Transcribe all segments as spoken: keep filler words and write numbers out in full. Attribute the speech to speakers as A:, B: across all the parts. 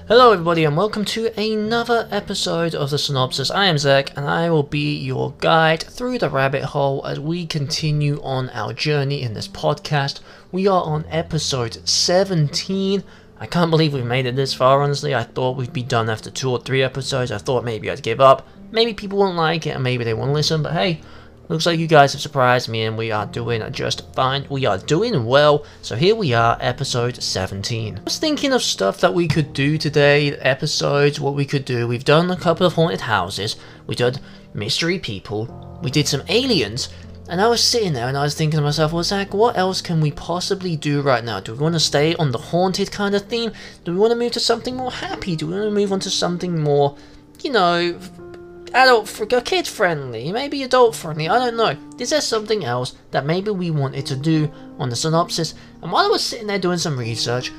A: Hello everybody and welcome to another episode of the Synopsis. I am Zach and I will be your guide through the rabbit hole as we continue on our journey in this podcast. We are on episode seventeen. I can't believe we've made it this far, honestly. I thought we'd be done after two or three episodes. I thought maybe I'd give up. Maybe people won't like it and maybe they won't listen, but hey, looks like you guys have surprised me and we are doing just fine. We are doing well. So here we are, episode seventeen. I was thinking of stuff that we could do today, episodes, what we could do. We've done a couple of haunted houses. We did mystery people. We did some aliens. And I was sitting there and I was thinking to myself, well, Zach, what else can we possibly do right now? Do we want to stay on the haunted kind of theme? Do we want to move to something more happy? Do we want to move on to something more, you know, adult, kid friendly, maybe adult friendly, I don't know. Is there something else that maybe we wanted to do on the synopsis? And while I was sitting there doing some research,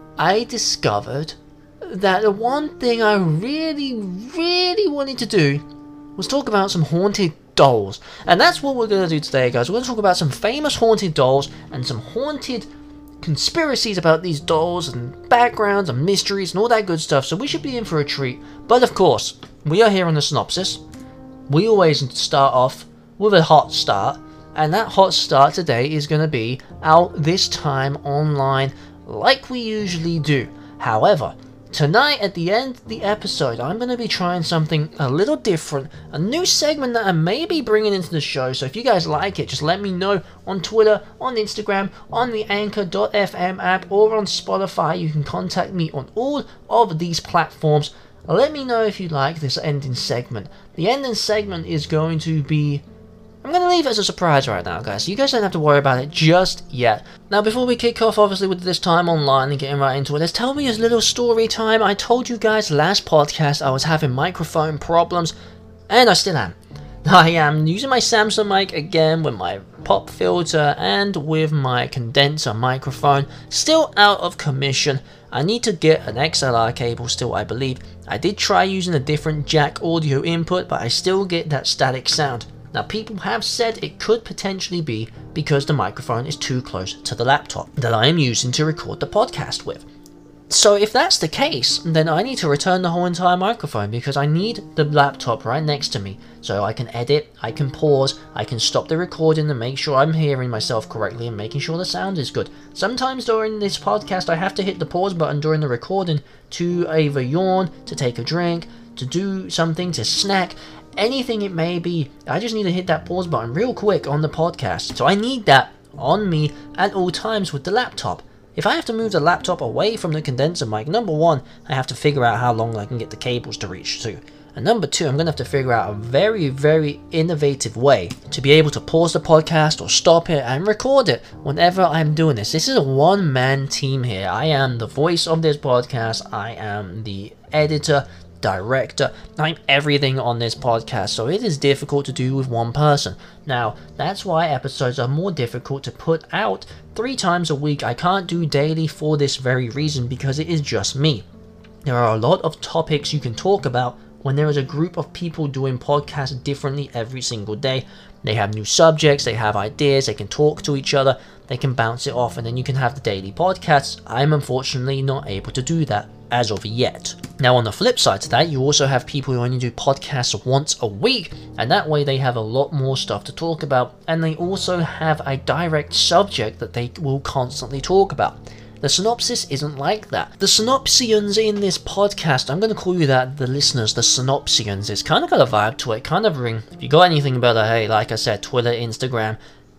A: I discovered that the one thing I really, really wanted to do was talk about some haunted dolls. And that's what we're going to do today, guys. We're going to talk about some famous haunted dolls and some haunted conspiracies about these dolls and backgrounds and mysteries and all that good stuff. So we should be in for a treat. But of course, we are here on the synopsis. We always start off with a hot start, and that hot start today is going to be out this time online like we usually do. However, tonight at the end of the episode, I'm going to be trying something a little different, a new segment that I may be bringing into the show. So if you guys like it, just let me know on Twitter, on Instagram, on the Anchor dot f m app, or on Spotify. You can contact me on all of these platforms. Let me know if you like this ending segment. The ending segment is going to be... I'm going to leave it as a surprise right now, guys. So you guys don't have to worry about it just yet. Now, before we kick off, obviously, with this time online and getting right into it, let's tell me a little story time. I told you guys last podcast I was having microphone problems, and I still am. I am using my Samsung mic again with my pop filter and with my condenser microphone. Still out of commission. I need to get an X L R cable still, I believe. I did try using a different jack audio input, but I still get that static sound. Now, people have said it could potentially be because the microphone is too close to the laptop that I am using to record the podcast with. So if that's the case, then I need to return the whole entire microphone because I need the laptop right next to me so I can edit, I can pause, I can stop the recording and make sure I'm hearing myself correctly and making sure the sound is good. Sometimes during this podcast I have to hit the pause button during the recording to either yawn, to take a drink, to do something, to snack, anything it may be. I just need to hit that pause button real quick on the podcast. So I need that on me at all times with the laptop. If I have to move the laptop away from the condenser mic, number one, I have to figure out how long I can get the cables to reach to. And number two, I'm going to have to figure out a very, very innovative way to be able to pause the podcast or stop it and record it whenever I'm doing this. This is a one-man team here. I am the voice of this podcast. I am the editor, director, I'm everything on this podcast, so it is difficult to do with one person. Now, that's why episodes are more difficult to put out three times a week. I can't do daily for this very reason because it is just me. There are a lot of topics you can talk about when there is a group of people doing podcasts differently every single day. They have new subjects, they have ideas, they can talk to each other, they can bounce it off, and then you can have the daily podcasts. I'm unfortunately not able to do that as of yet. Now, on the flip side to that, you also have people who only do podcasts once a week, and that way they have a lot more stuff to talk about, and they also have a direct subject that they will constantly talk about. The synopsis isn't like that. The synopsians in this podcast, I'm going to call you that, the listeners, the synopsians, it's kind of got a vibe to it, kind of ring. If you got anything better, hey, like I said, Twitter, Instagram,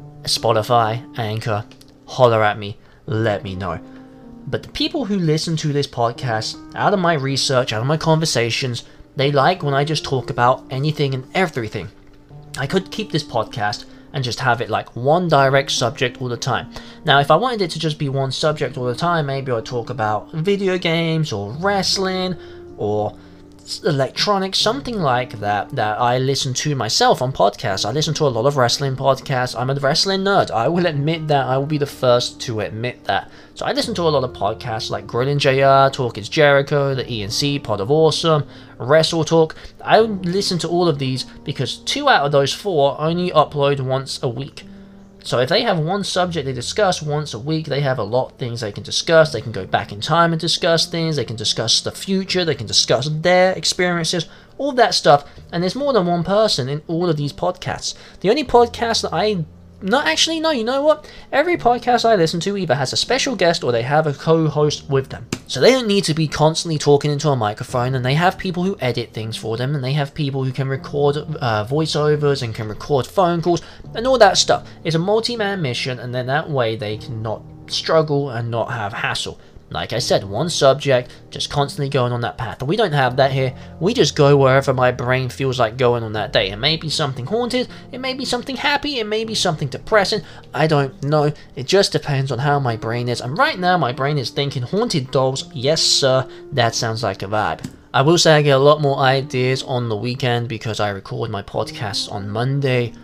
A: Spotify, Anchor, holler at me, let me know. But the people who listen to this podcast, out of my research, out of my conversations, they like when I just talk about anything and everything. I could keep this podcast and just have it like one direct subject all the time. Now, if I wanted it to just be one subject all the time, maybe I'd talk about video games or wrestling or electronics, something like that, that I listen to myself on podcasts. I listen to a lot of wrestling podcasts. I'm a wrestling nerd. I will admit that. I will be the first to admit that. So I listen to a lot of podcasts like Grilling J R, Talk is Jericho, the E N C, Pod of Awesome, Wrestle Talk. I listen to all of these because two out of those four only upload once a week. So if they have one subject they discuss once a week, they have a lot of things they can discuss. They can go back in time and discuss things. They can discuss the future. They can discuss their experiences, all that stuff. And there's more than one person in all of these podcasts. The only podcast that I... Not actually, no, you know what? Every podcast I listen to either has a special guest or they have a co-host with them. So they don't need to be constantly talking into a microphone, and they have people who edit things for them, and they have people who can record uh, voiceovers and can record phone calls and all that stuff. It's a multi-man mission, and then that way they can not struggle and not have hassle. Like I said, one subject, just constantly going on that path. But we don't have that here. We just go wherever my brain feels like going on that day. It may be something haunted, it may be something happy, it may be something depressing. I don't know. It just depends on how my brain is. And right now, my brain is thinking haunted dolls. Yes, sir. That sounds like a vibe. I will say I get a lot more ideas on the weekend because I record my podcasts on Monday,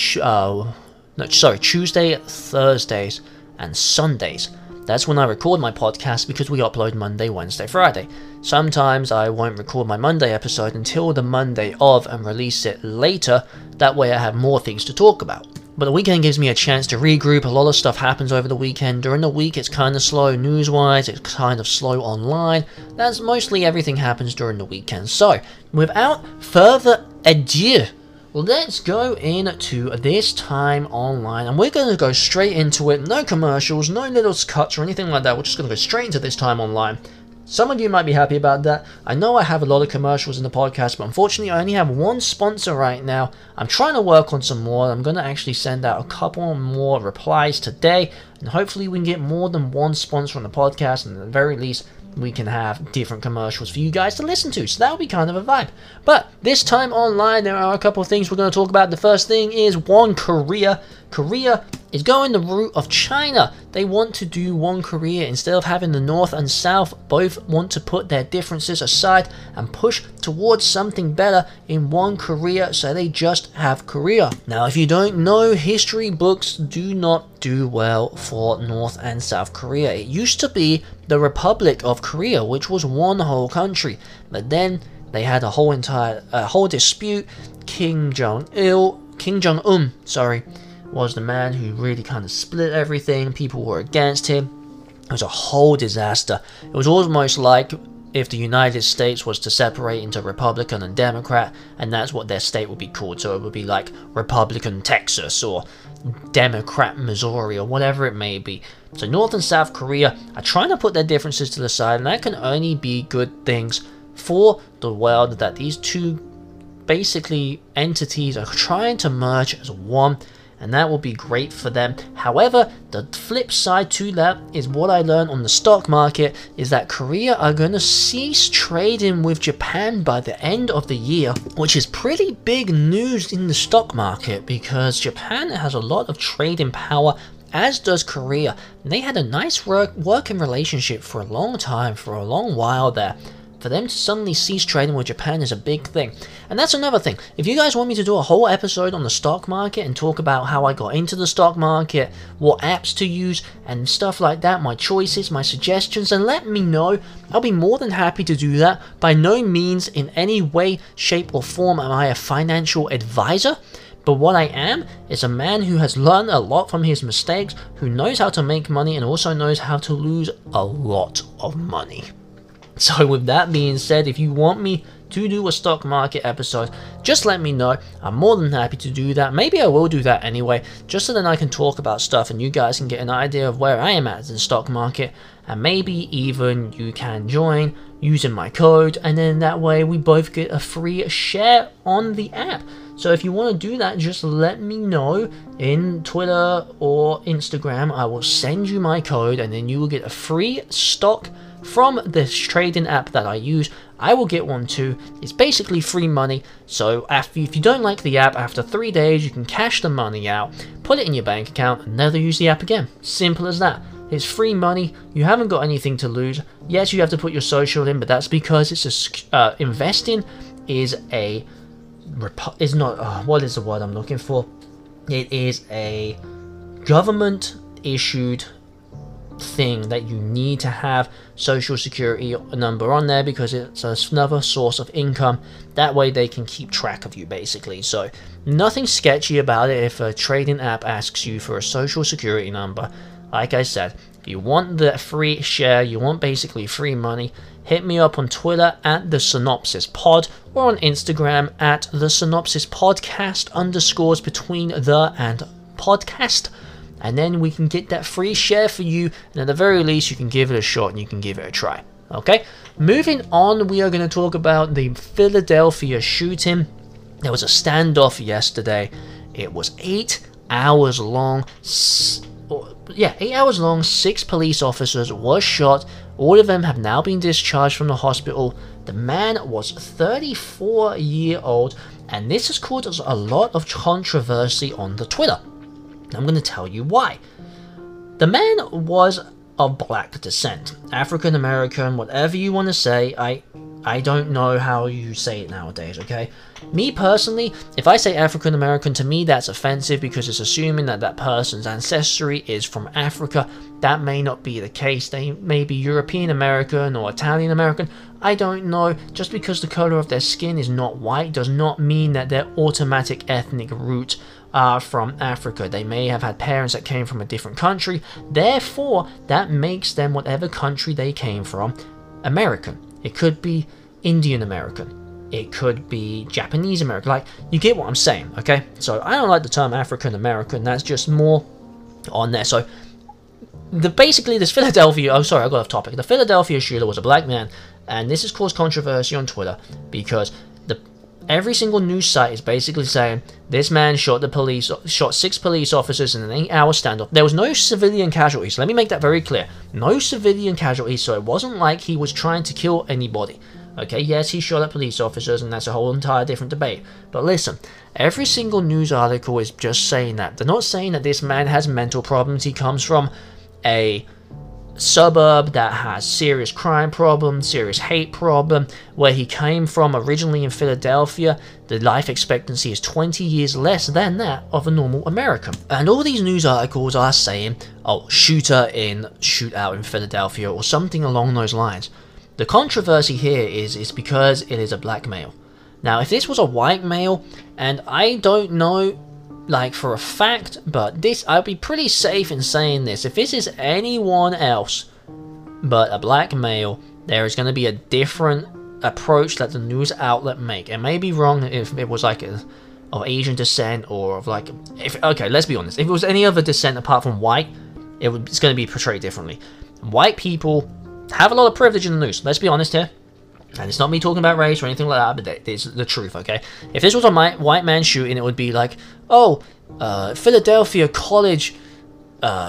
A: uh, no, sorry, Tuesday, Thursdays, and Sundays. That's when I record my podcast because we upload Monday, Wednesday, Friday. Sometimes I won't record my Monday episode until the Monday of and release it later. That way I have more things to talk about. But the weekend gives me a chance to regroup. A lot of stuff happens over the weekend. During the week it's kind of slow news-wise, it's kind of slow online. That's mostly everything happens during the weekend. So, without further ado, let's go into this time online, and we're going to go straight into it. No commercials, no little cuts or anything like that. We're just going to go straight into this time online. Some of you might be happy about that. I know I have a lot of commercials in the podcast, but unfortunately I only have one sponsor right now. I'm trying to work on some more. I'm going to actually send out a couple more replies today, and hopefully we can get more than one sponsor on the podcast, and at the very least we can have different commercials for you guys to listen to, so that would be kind of a vibe. But this time online, there are a couple of things we're going to talk about. The first thing is One Korea. Korea is going the route of China. They want to do One Korea. Instead of having the North and South both want to put their differences aside and push towards something better in One Korea, so they just have Korea. Now, if you don't know, history books do not do well for North and South Korea. It used to be the Republic of Korea, which was one whole country, but then they had a whole entire a whole dispute. Kim Jong-il, Kim Jong-un, sorry, was the man who really kind of split everything. People were against him. It was a whole disaster. It was almost like if the United States was to separate into Republican and Democrat, and that's what their state would be called. So it would be like Republican Texas or Democrat Missouri or whatever it may be. So North and South Korea are trying to put their differences to the side, and that can only be good things for the world, that these two basically entities are trying to merge as one, and that will be great for them. However, the flip side to that is what I learned on the stock market is that Korea are going to cease trading with Japan by the end of the year, which is pretty big news in the stock market because Japan has a lot of trading power, as does Korea. And they had a nice work working relationship for a long time, for a long while there. For them to suddenly cease trading with Japan is a big thing. And that's another thing. If you guys want me to do a whole episode on the stock market and talk about how I got into the stock market, what apps to use, and stuff like that, my choices, my suggestions, then let me know. I'll be more than happy to do that. By no means in any way, shape, or form am I a financial advisor. But what I am is a man who has learned a lot from his mistakes, who knows how to make money and also knows how to lose a lot of money. So with that being said, if you want me to do a stock market episode, just let me know. I'm more than happy to do that. Maybe I will do that anyway, just so then I can talk about stuff and you guys can get an idea of where I am at in the stock market, and maybe even you can join using my code, and then that way we both get a free share on the app. So if you want to do that, just let me know in Twitter or Instagram. I will send you my code, and then you will get a free stock from this trading app that I use. I will get one too. It's basically free money. So after, if you don't like the app, after three days you can cash the money out, put it in your bank account, and never use the app again. Simple as that. It's free money. You haven't got anything to lose. Yes, you have to put your social in, but that's because it's a uh, investing is a is not uh, what is the word I'm looking for? It is a government issued thing that you need to have social security number on there, because it's another source of income. That way they can keep track of you, basically. So nothing sketchy about it if a trading app asks you for a social security number. Like I said, if you want the free share, you want basically free money, hit me up on Twitter at the Synopsis Pod, or on Instagram at the Synopsis Podcast underscores between the and podcast, and then we can get that free share for you, and at the very least you can give it a shot and you can give it a try. Okay, moving on, we are going to talk about the Philadelphia shooting. There was a standoff yesterday. It was eight hours long. Yeah, eight hours long. Six police officers were shot. All of them have now been discharged from the hospital. The man was thirty-four years old, and this has caused a lot of controversy on the Twitter. I'm going to tell you why. The man was of black descent, African American, whatever you want to say. I I don't know how you say it nowadays, okay? Me personally, if I say African American, to me that's offensive, because it's assuming that that person's ancestry is from Africa. That may not be the case. They may be European American or Italian American. I don't know. Just because the color of their skin is not white does not mean that their automatic ethnic root are from Africa. They may have had parents that came from a different country. Therefore, that makes them, whatever country they came from, American. It could be Indian American. It could be Japanese American. Like, you get what I'm saying, okay? So I don't like the term African American. That's just more on there. So the basically this Philadelphia, oh sorry, I got off topic. The Philadelphia shooter was a black man, and this has caused controversy on Twitter because the every single news site is basically saying this man shot the police, shot six police officers in an eight-hour standoff. There was no civilian casualties. Let me make that very clear. No civilian casualties, so it wasn't like he was trying to kill anybody. Okay, yes, he shot at police officers, and that's a whole entire different debate. But listen, every single news article is just saying that. They're not saying that this man has mental problems. He comes from a suburb that has serious crime problem, serious hate problem. Where he came from originally in Philadelphia, the life expectancy is twenty years less than that of a normal American. And all these news articles are saying, oh, shooter in shootout in Philadelphia or something along those lines. The controversy here is is because it is a black male. Now, if this was a white male, and I don't know like for a fact, but this, I'll be pretty safe in saying this, if this is anyone else but a black male, there is going to be a different approach that the news outlet make. It may be wrong if it was like a, of Asian descent or of like, if okay, let's be honest, if it was any other descent apart from white, it would, it's going to be portrayed differently. White people have a lot of privilege in the news, let's be honest here. And it's not me talking about race or anything like that, but it's the truth, okay? If this was a white man shooting, it would be like, oh, uh, Philadelphia college uh,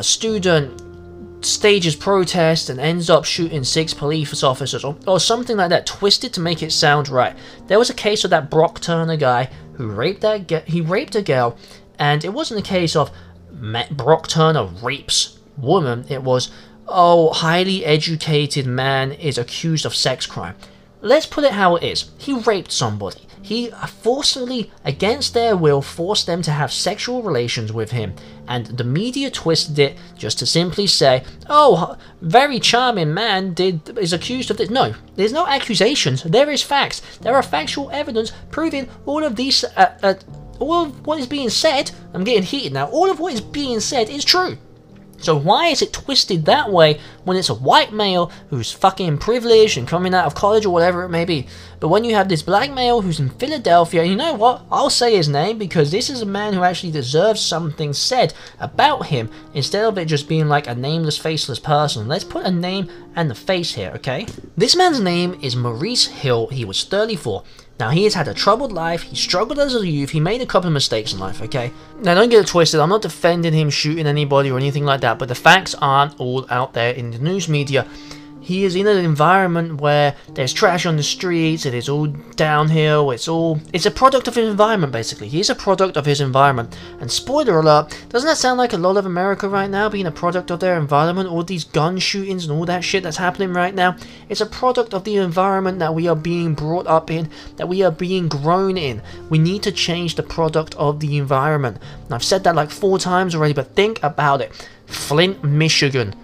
A: student stages protest and ends up shooting six police officers, or, or something like that, twisted to make it sound right. There was a case of that Brock Turner guy who raped that he raped a girl, and it wasn't a case of Brock Turner rapes woman. It was, oh, highly educated man is accused of sex crime. Let's put it how it is. He raped somebody. He forcefully, against their will, forced them to have sexual relations with him. And the media twisted it just to simply say, oh, very charming man did is accused of this. No, there's no accusations. There is facts. There are factual evidence proving all of these, uh, uh, all of what is being said, I'm getting heated now, all of what is being said is true. So why is it twisted that way when it's a white male who's fucking privileged and coming out of college or whatever it may be? But when you have this black male who's in Philadelphia, you know what? I'll say his name because this is a man who actually deserves something said about him instead of it just being like a nameless, faceless person. Let's put a name and the face here, okay? This man's name is Maurice Hill. He was thirty-four. Now, he has had a troubled life, he struggled as a youth, he made a couple of mistakes in life, okay? Now, don't get it twisted, I'm not defending him shooting anybody or anything like that, but the facts aren't all out there in the news media. He is in an environment where there's trash on the streets, it is all downhill, it's all... It's a product of his environment, basically. He's a product of his environment. And spoiler alert, doesn't that sound like a lot of America right now being a product of their environment? All these gun shootings and all that shit that's happening right now? It's a product of the environment that we are being brought up in, that we are being grown in. We need to change the product of the environment. And I've said that like four times already, but think about it. Flint, Michigan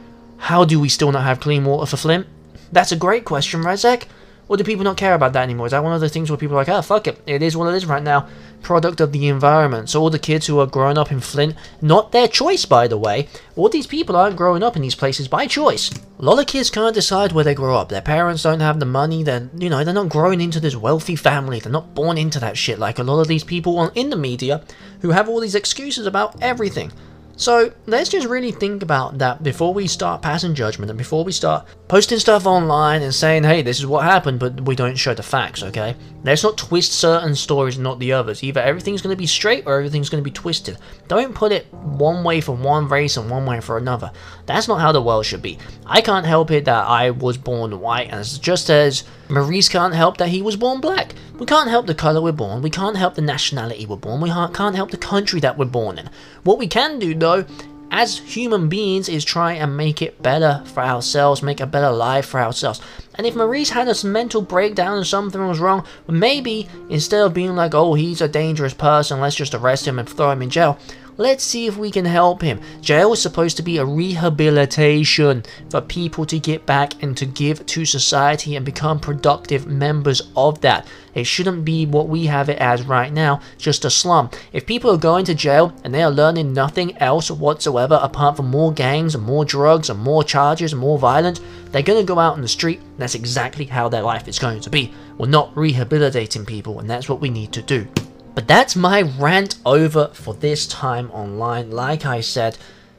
A: How do we still not have clean water for Flint? That's a great question, right, Zach? Or do people not care about that anymore? Is that one of the things where people are like, oh, fuck it, it is what it is right now. Product of the environment. So all the kids who are growing up in Flint, not their choice, by the way, all these people aren't growing up in these places by choice. A lot of kids can't decide where they grow up. Their parents don't have the money. They're, you know, they're not growing into this wealthy family. They're not born into that shit like a lot of these people on in the media who have all these excuses about everything. So let's just really think about that before we start passing judgment and before we start posting stuff online and saying, hey, this is what happened, but we don't show the facts, okay? Let's not twist certain stories and not the others. Either everything's going to be straight or everything's going to be twisted. Don't put it one way for one race and one way for another. That's not how the world should be. I can't help it that I was born white, and it's just as Maurice can't help that he was born black. We can't help the colour we're born. We can't help the nationality we're born. We can't help the country that we're born in. What we can do, though, as human beings, is try and make it better for ourselves, make a better life for ourselves. And if Maurice had a mental breakdown and something was wrong, maybe instead of being like, oh, he's a dangerous person, let's just arrest him and throw him in jail, let's see if we can help him. Jail is supposed to be a rehabilitation for people to get back and to give to society and become productive members of that. It shouldn't be what we have it as right now, just a slum. If people are going to jail and they are learning nothing else whatsoever apart from more gangs and more drugs and more charges and more violence, they're going to go out in the street, and that's exactly how their life is going to be. We're not rehabilitating people, and that's what we need to do. But that's my rant over for this time online. Like I said,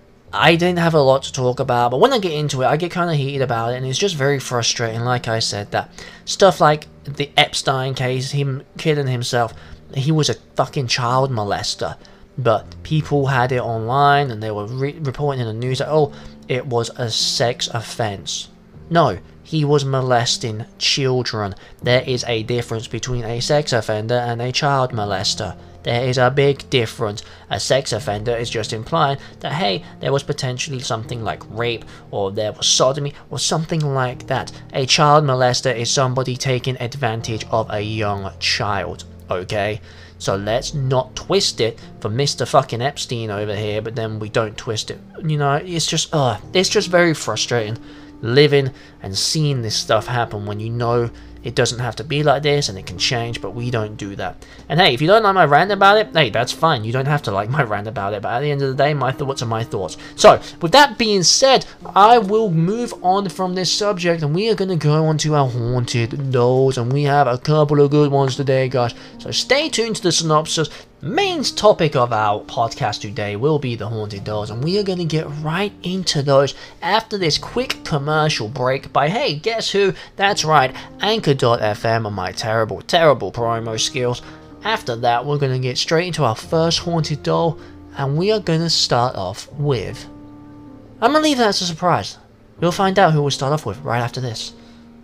A: I didn't have a lot to talk about, but when I get into it, I get kind of heated about it, and it's just very frustrating. Like I said, that stuff like the Epstein case, him killing himself, he was a fucking child molester, but people had it online, and they were re reporting in the news that, oh, it was a sex offense. No. He was molesting children. There is a difference between a sex offender and a child molester. There is a big difference. A sex offender is just implying that, hey, there was potentially something like rape, or there was sodomy, or something like that. A child molester is somebody taking advantage of a young child, okay? So let's not twist it for Mister fucking Epstein over here, but then we don't twist it. You know, it's just, uh, it's just very frustrating. Living and seeing this stuff happen when you know it doesn't have to be like this and it can change, but we don't do that. And hey, if you don't like my rant about it, hey, that's fine. You don't have to like my rant about it, but at the end of the day, my thoughts are my thoughts. So, with that being said, I will move on from this subject, and we are going to go on to our haunted dolls, and we have a couple of good ones today, guys. So stay tuned to the synopsis. Main topic of our podcast today will be the haunted dolls, and we are going to get right into those after this quick commercial break by, hey, guess who? That's right, Anchor dot F M and my terrible, terrible promo skills. After that, we're going to get straight into our first haunted doll, and we are going to start off with... I'm going to leave that as a surprise. You'll find out who we'll start off with right after this.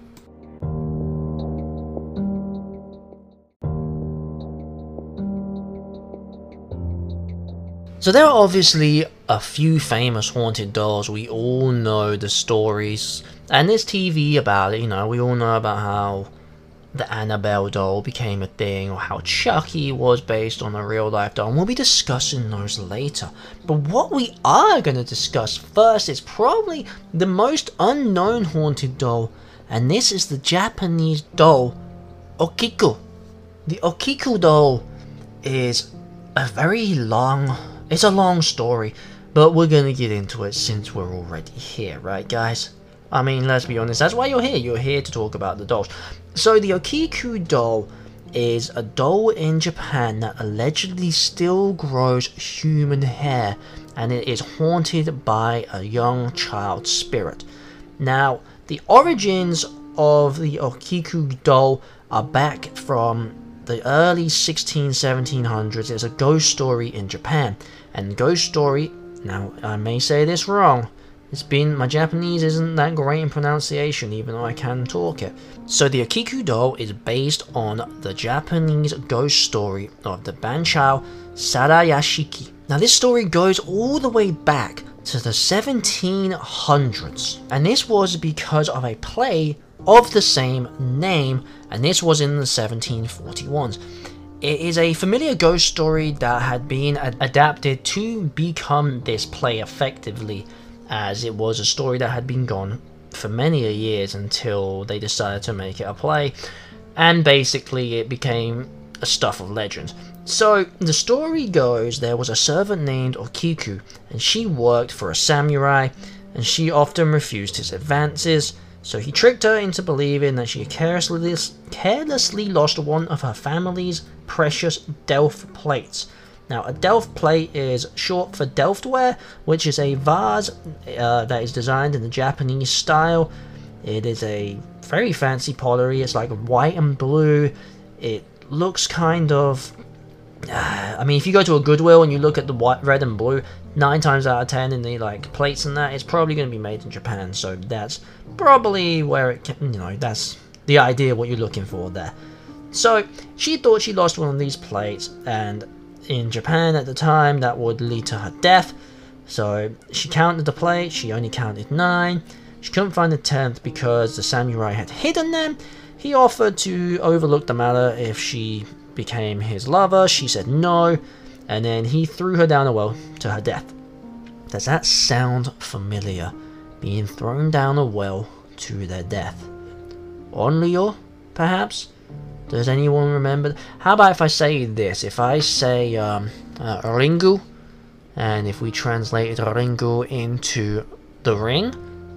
A: So there are obviously a few famous haunted dolls. We all know the stories, and there's T V about it. You know, we all know about how the Annabelle doll became a thing, or how Chucky was based on a real life doll, and we'll be discussing those later. But what we are going to discuss first is probably the most unknown haunted doll, and this is the Japanese doll Okiku. The Okiku doll is a very long... It's a long story, but we're gonna get into it since we're already here, right guys? I mean, let's be honest, that's why you're here. You're here to talk about the dolls. So the Okiku doll is a doll in Japan that allegedly still grows human hair, and it is haunted by a young child spirit. Now, the origins of the Okiku doll are back from the early sixteen, seventeen hundreds. It's a ghost story in Japan. And ghost story, now I may say this wrong, it's been, my Japanese isn't that great in pronunciation, even though I can talk it. So the Okiku doll is based on the Japanese ghost story of the Banchao Sarayashiki. Now this story goes all the way back to the seventeen hundreds, and this was because of a play of the same name, and this was in the seventeen forty-ones. It is a familiar ghost story that had been ad adapted to become this play effectively, as it was a story that had been gone for many a years until they decided to make it a play, and basically it became a stuff of legend. So the story goes there was a servant named Okiku, and she worked for a samurai, and she often refused his advances, so he tricked her into believing that she had carelessly, carelessly lost one of her family's precious Delft plates. Now, a Delft plate is short for Delftware, which is a vase uh, that is designed in the Japanese style. It is a very fancy pottery. It's like white and blue. It looks kind of... Uh, I mean, if you go to a Goodwill and you look at the white, red and blue, nine times out of ten in the like plates and that, it's probably going to be made in Japan. So that's probably where it can, you know, that's the idea what you're looking for there. So she thought she lost one of these plates, and in Japan at the time that would lead to her death. So she counted the plates, she only counted nine. She couldn't find the tenth because the samurai had hidden them. He offered to overlook the matter if she became his lover. She said no, and then he threw her down a well to her death. Does that sound familiar? Being thrown down a well to their death. Onryo, perhaps? Does anyone remember? How about if I say this? If I say um, uh, Ringu, and if we translated Ringu into the ring,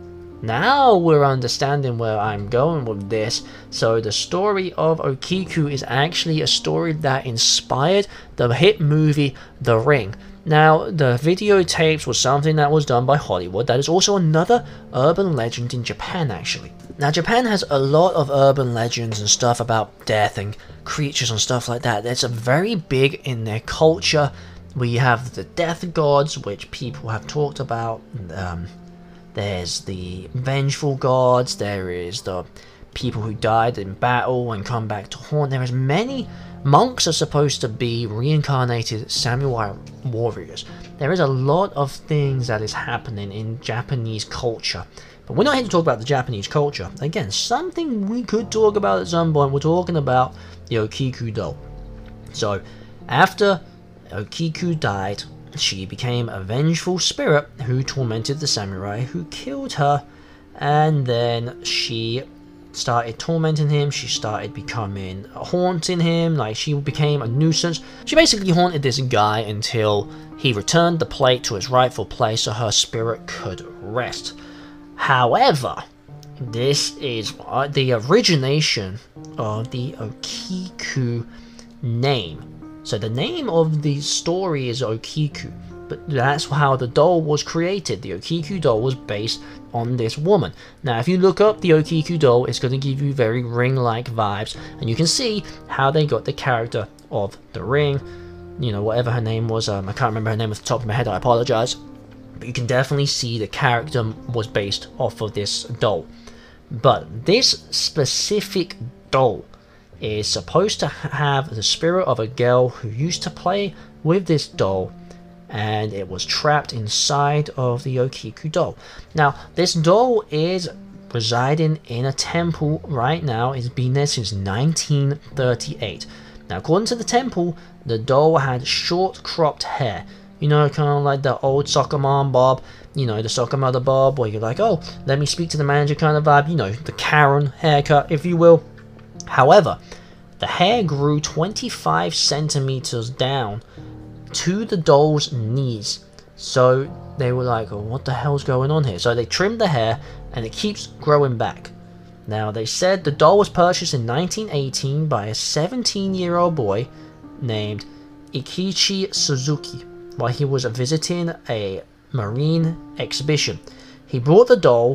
A: now we're understanding where I'm going with this. So the story of Okiku is actually a story that inspired the hit movie The Ring. Now, the videotapes was something that was done by Hollywood. That is also another urban legend in Japan, actually. Now, Japan has a lot of urban legends and stuff about death and creatures and stuff like that. It's a very big in their culture. We have the death gods, which people have talked about. Um, there's the vengeful gods. There is the people who died in battle and come back to haunt. There is many. Monks are supposed to be reincarnated samurai warriors. There is a lot of things that is happening in Japanese culture. But we're not here to talk about the Japanese culture. Again, something we could talk about at some point. We're talking about the Okiku-do. So, after Okiku died, she became a vengeful spirit who tormented the samurai who killed her. And then she started tormenting him. She started becoming haunting him, like she became a nuisance. She basically haunted this guy until he returned the plate to its rightful place so her spirit could rest. However, this is uh, the origination of the Okiku name. So the name of the story is Okiku, but that's how the doll was created. The Okiku doll was based on this woman. Now, if you look up the Okiku doll, it's going to give you very Ring-like vibes, and you can see how they got the character of the Ring. You know, whatever her name was, um, I can't remember her name off the top of my head, I apologize. But you can definitely see the character was based off of this doll. But this specific doll is supposed to have the spirit of a girl who used to play with this doll, and it was trapped inside of the Okiku doll. Now, this doll is residing in a temple right now. It's been there since nineteen thirty-eight. Now, according to the temple, the doll had short cropped hair. You know, kind of like the old soccer mom bob. You know, the soccer mother bob, where you're like, oh, let me speak to the manager kind of vibe. You know, the Karen haircut, if you will. However, the hair grew twenty-five centimeters down to the doll's knees. So they were like, oh, what the hell's going on here? So they trimmed the hair and it keeps growing back. Now, they said the doll was purchased in nineteen eighteen by a seventeen year old boy named Ikichi Suzuki while he was visiting a marine exhibition. He brought the doll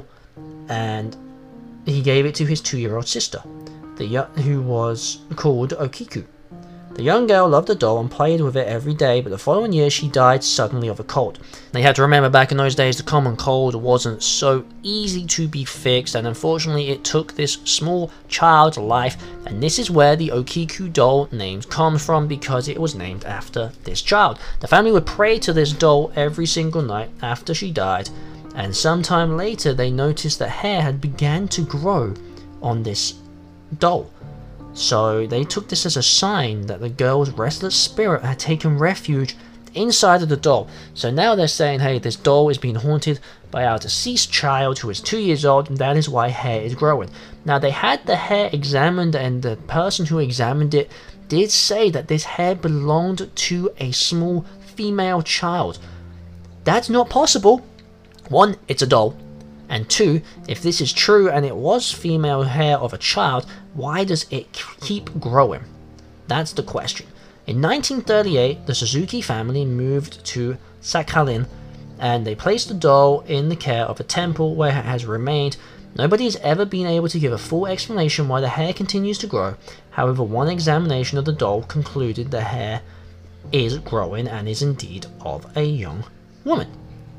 A: and he gave it to his two year old sister, the who was called Okiku. The young girl loved the doll and played with it every day, but the following year she died suddenly of a cold. Now, you have to remember, back in those days the common cold wasn't so easy to be fixed, and unfortunately it took this small child's life, and this is where the Okiku doll name comes from, because it was named after this child. The family would pray to this doll every single night after she died, and sometime later they noticed that hair had began to grow on this doll. So they took this as a sign that the girl's restless spirit had taken refuge inside of the doll. So now they're saying, hey, this doll is being haunted by our deceased child who is two years old, and that is why hair is growing. Now, they had the hair examined, and the person who examined it did say that this hair belonged to a small female child. That's not possible. One, it's a doll. And two, if this is true and it was female hair of a child, why does it keep growing? That's the question. In nineteen thirty-eight, the Suzuki family moved to Sakhalin, and they placed the doll in the care of a temple where it has remained. Nobody has ever been able to give a full explanation why the hair continues to grow. However, one examination of the doll concluded the hair is growing and is indeed of a young woman.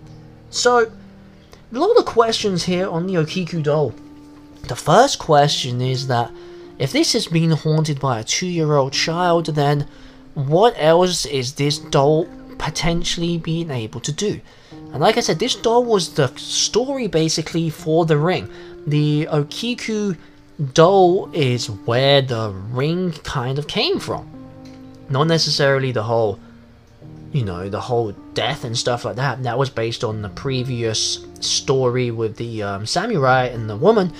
A: So, a lot of questions here on the Okiku doll. The first question is that if this has been haunted by a two-year-old child, then what else is this doll potentially being able to do? And like I said, this doll was the story basically for the ring. The Okiku doll is where the ring kind of came from. Not necessarily the whole, you know, the whole death and stuff like that. That was based on the previous story with the um, samurai and the woman.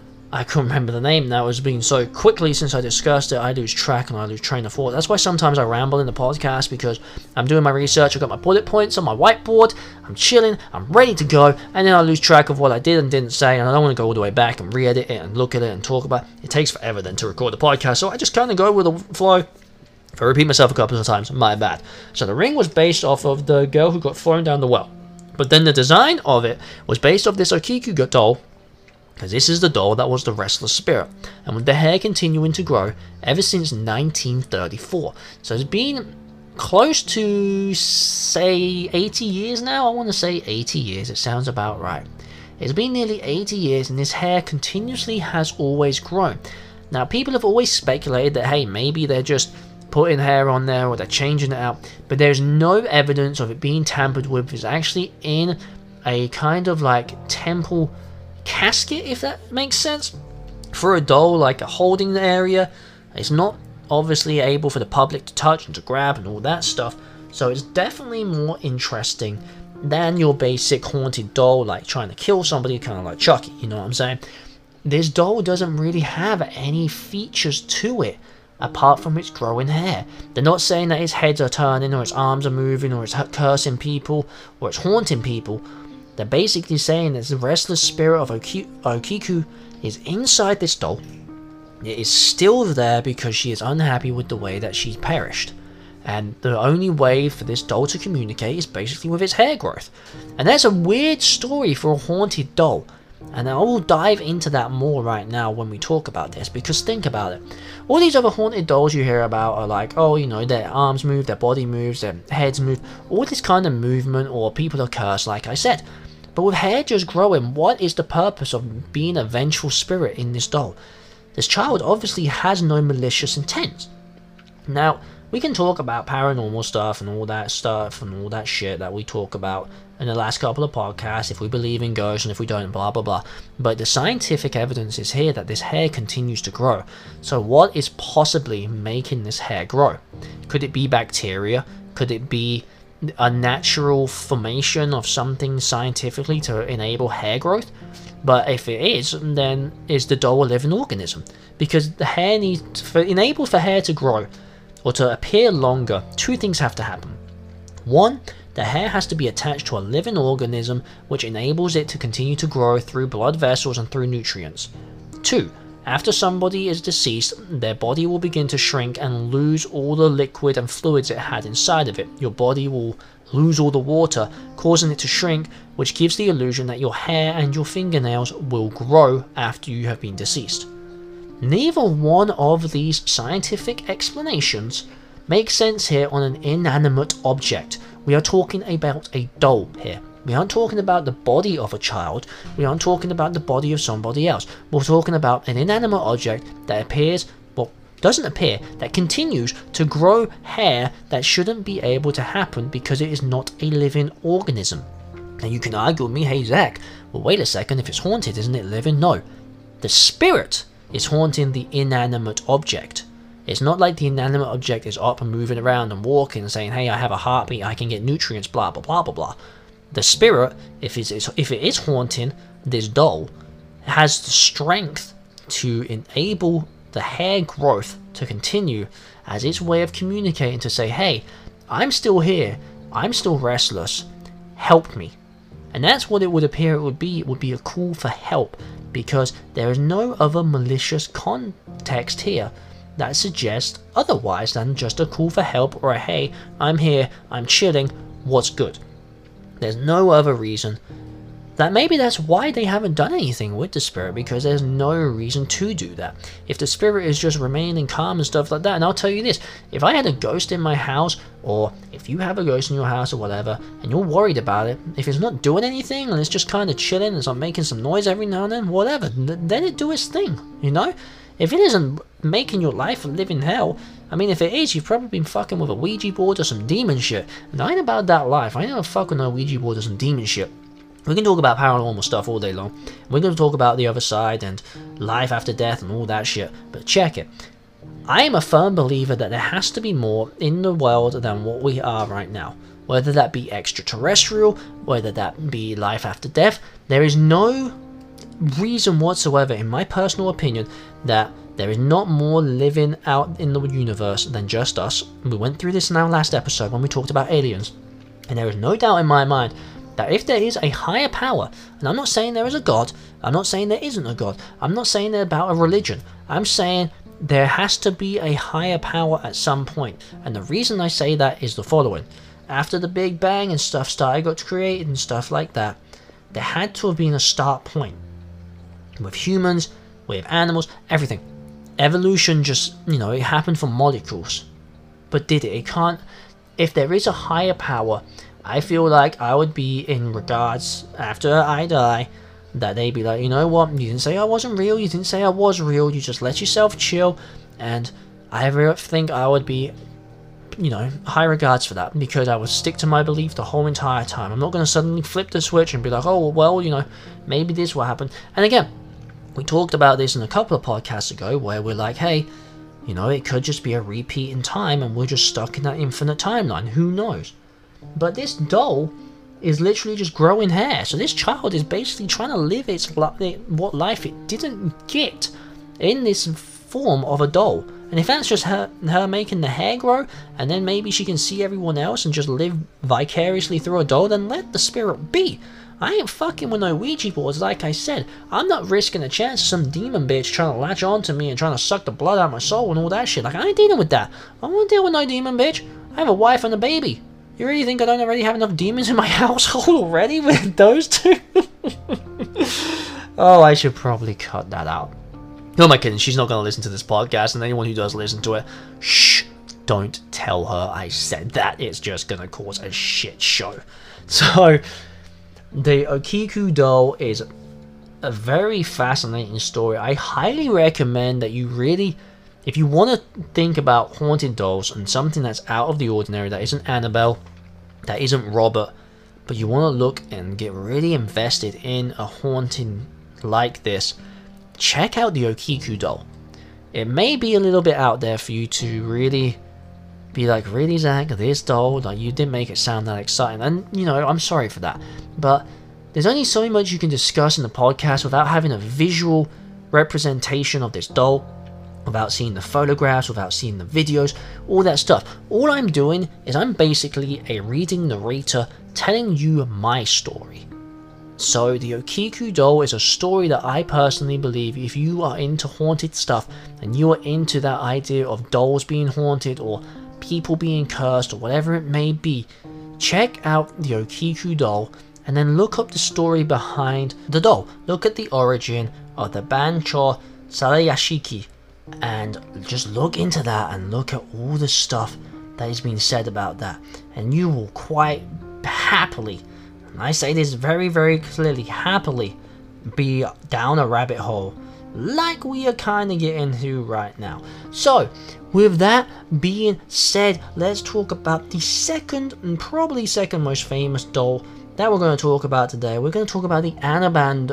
A: I couldn't remember the name. That was being so quickly since I discussed it, I lose track and I lose train of thought. That's why sometimes I ramble in the podcast, because I'm doing my research, I've got my bullet points on my whiteboard, I'm chilling, I'm ready to go, and then I lose track of what I did and didn't say, and I don't want to go all the way back and re-edit it and look at it and talk about it. It takes forever then to record the podcast, so I just kind of go with the flow. If I repeat myself a couple of times, my bad. So the ring was based off of the girl who got thrown down the well. But then the design of it was based off this Okiku doll, because this is the doll that was the restless spirit, and with the hair continuing to grow ever since nineteen thirty-four. So it's been close to, say, eighty years now. I want to say eighty years, it sounds about right. It's been nearly eighty years, and this hair continuously has always grown. Now, people have always speculated that, hey, maybe they're just putting hair on there or they're changing it out, but there's no evidence of it being tampered with. It's actually in a kind of like temple casket, if that makes sense, for a doll, like a holding area. It's not obviously able for the public to touch and to grab and all that stuff, so it's definitely more interesting than your basic haunted doll, like trying to kill somebody, kind of like Chucky, you know what I'm saying? This doll doesn't really have any features to it apart from its growing hair. They're not saying that its heads are turning, or its arms are moving, or it's cursing people, or it's haunting people. They're basically saying that the restless spirit of Oki Okiku is inside this doll. It is still there because she is unhappy with the way that she perished. And the only way for this doll to communicate is basically with its hair growth. And that's a weird story for a haunted doll. And I will dive into that more right now when we talk about this, because think about it. All these other haunted dolls you hear about are like, oh, you know, their arms move, their body moves, their heads move, all this kind of movement, or people are cursed, like I said. But with hair just growing, what is the purpose of being a vengeful spirit in this doll? This child obviously has no malicious intent. Now, we can talk about paranormal stuff and all that stuff and all that shit that we talk about in the last couple of podcasts, if we believe in ghosts and if we don't, blah blah blah. But the scientific evidence is here that this hair continues to grow. So what is possibly making this hair grow? Could it be bacteria? Could it be a natural formation of something scientifically to enable hair growth? But if it is, then is the doll a living organism? Because the hair needs, for enable for hair to grow or to appear longer, two things have to happen. One, the hair has to be attached to a living organism, which enables it to continue to grow through blood vessels and through nutrients. Two, after somebody is deceased, their body will begin to shrink and lose all the liquid and fluids it had inside of it. Your body will lose all the water, causing it to shrink, which gives the illusion that your hair and your fingernails will grow after you have been deceased. Neither one of these scientific explanations makes sense here on an inanimate object. We are talking about a doll here. We aren't talking about the body of a child. We aren't talking about the body of somebody else. We're talking about an inanimate object that appears, well, doesn't appear, that continues to grow hair that shouldn't be able to happen because it is not a living organism. Now you can argue with me, hey Zach, well wait a second, if it's haunted, isn't it living? No. The spirit is haunting the inanimate object. It's not like the inanimate object is up and moving around and walking and saying, hey, I have a heartbeat, I can get nutrients, blah, blah, blah, blah, blah. The spirit, if it's, if it is haunting this doll, has the strength to enable the hair growth to continue as its way of communicating to say, hey, I'm still here, I'm still restless, help me. And that's what it would appear it would be. It would be a call for help, because there is no other malicious context here that suggests otherwise than just a call for help or a hey, I'm here, I'm chilling, what's good. There's no other reason. That maybe that's why they haven't done anything with the spirit, because there's no reason to do that. If the spirit is just remaining calm and stuff like that, and I'll tell you this, if I had a ghost in my house, or if you have a ghost in your house or whatever, and you're worried about it, if it's not doing anything and it's just kind of chilling and it's not making some noise every now and then, whatever, let it do its thing, you know? If it isn't making your life a living hell, I mean, if it is, you've probably been fucking with a Ouija board or some demon shit. And I ain't about that life. I ain't gonna fuck with no Ouija board or some demon shit. We can talk about paranormal stuff all day long. We're going to talk about the other side and life after death and all that shit. But check it. I am a firm believer that there has to be more in the world than what we are right now. Whether that be extraterrestrial, whether that be life after death, there is no reason whatsoever, in my personal opinion, that there is not more living out in the universe than just us. We went through this in our last episode when we talked about aliens. And there is no doubt in my mind that if there is a higher power, and I'm not saying there is a God, I'm not saying there isn't a God, I'm not saying they're about a religion, I'm saying there has to be a higher power at some point. And the reason I say that is the following. After the Big Bang and stuff started, got created and stuff like that, there had to have been a start point. With humans, with animals, everything. Evolution just, you know, it happened for molecules. But did it? It can't. If there is a higher power, I feel like I would be in regards, after I die, that they'd be like, you know what, you didn't say I wasn't real, you didn't say I was real, you just let yourself chill, and I really think I would be, you know, high regards for that, because I would stick to my belief the whole entire time. I'm not going to suddenly flip the switch and be like, oh, well, you know, maybe this will happen. And again, we talked about this in a couple of podcasts ago, where we're like, hey, you know, it could just be a repeat in time, and we're just stuck in that infinite timeline, who knows? But this doll is literally just growing hair. So this child is basically trying to live its li what life it didn't get in this form of a doll. And if that's just her, her making the hair grow, and then maybe she can see everyone else and just live vicariously through a doll, then let the spirit be. I ain't fucking with no Ouija boards, like I said. I'm not risking a chance of some demon bitch trying to latch onto me and trying to suck the blood out of my soul and all that shit. Like, I ain't dealing with that. I don't want to deal with no demon bitch. I have a wife and a baby. You really think I don't already have enough demons in my household already with those two? Oh, I should probably cut that out. Who am I kidding? She's not going to listen to this podcast, and anyone who does listen to it, shh, don't tell her I said that. It's just going to cause a shit show. So, the Okiku doll is a very fascinating story. I highly recommend that you really, if you want to think about haunted dolls and something that's out of the ordinary, that isn't Annabelle, that isn't Robert, but you want to look and get really invested in a haunting like this, check out the Okiku doll. It may be a little bit out there for you to really be like, really, Zach, this doll, like, you didn't make it sound that exciting. And, you know, I'm sorry for that. But there's only so much you can discuss in the podcast without having a visual representation of this doll, without seeing the photographs, without seeing the videos, all that stuff. All I'm doing is I'm basically a reading narrator telling you my story. So the Okiku doll is a story that I personally believe, if you are into haunted stuff and you are into that idea of dolls being haunted or people being cursed or whatever it may be, check out the Okiku doll and then look up the story behind the doll. Look at the origin of the Bancho Sarayashiki and just look into that and look at all the stuff that is being said about that, and you will quite happily, and I say this very very clearly, happily be down a rabbit hole like we are kind of getting to right now. So with that being said, let's talk about the second and probably second most famous doll that we're going to talk about today. We're going to talk about the Annaband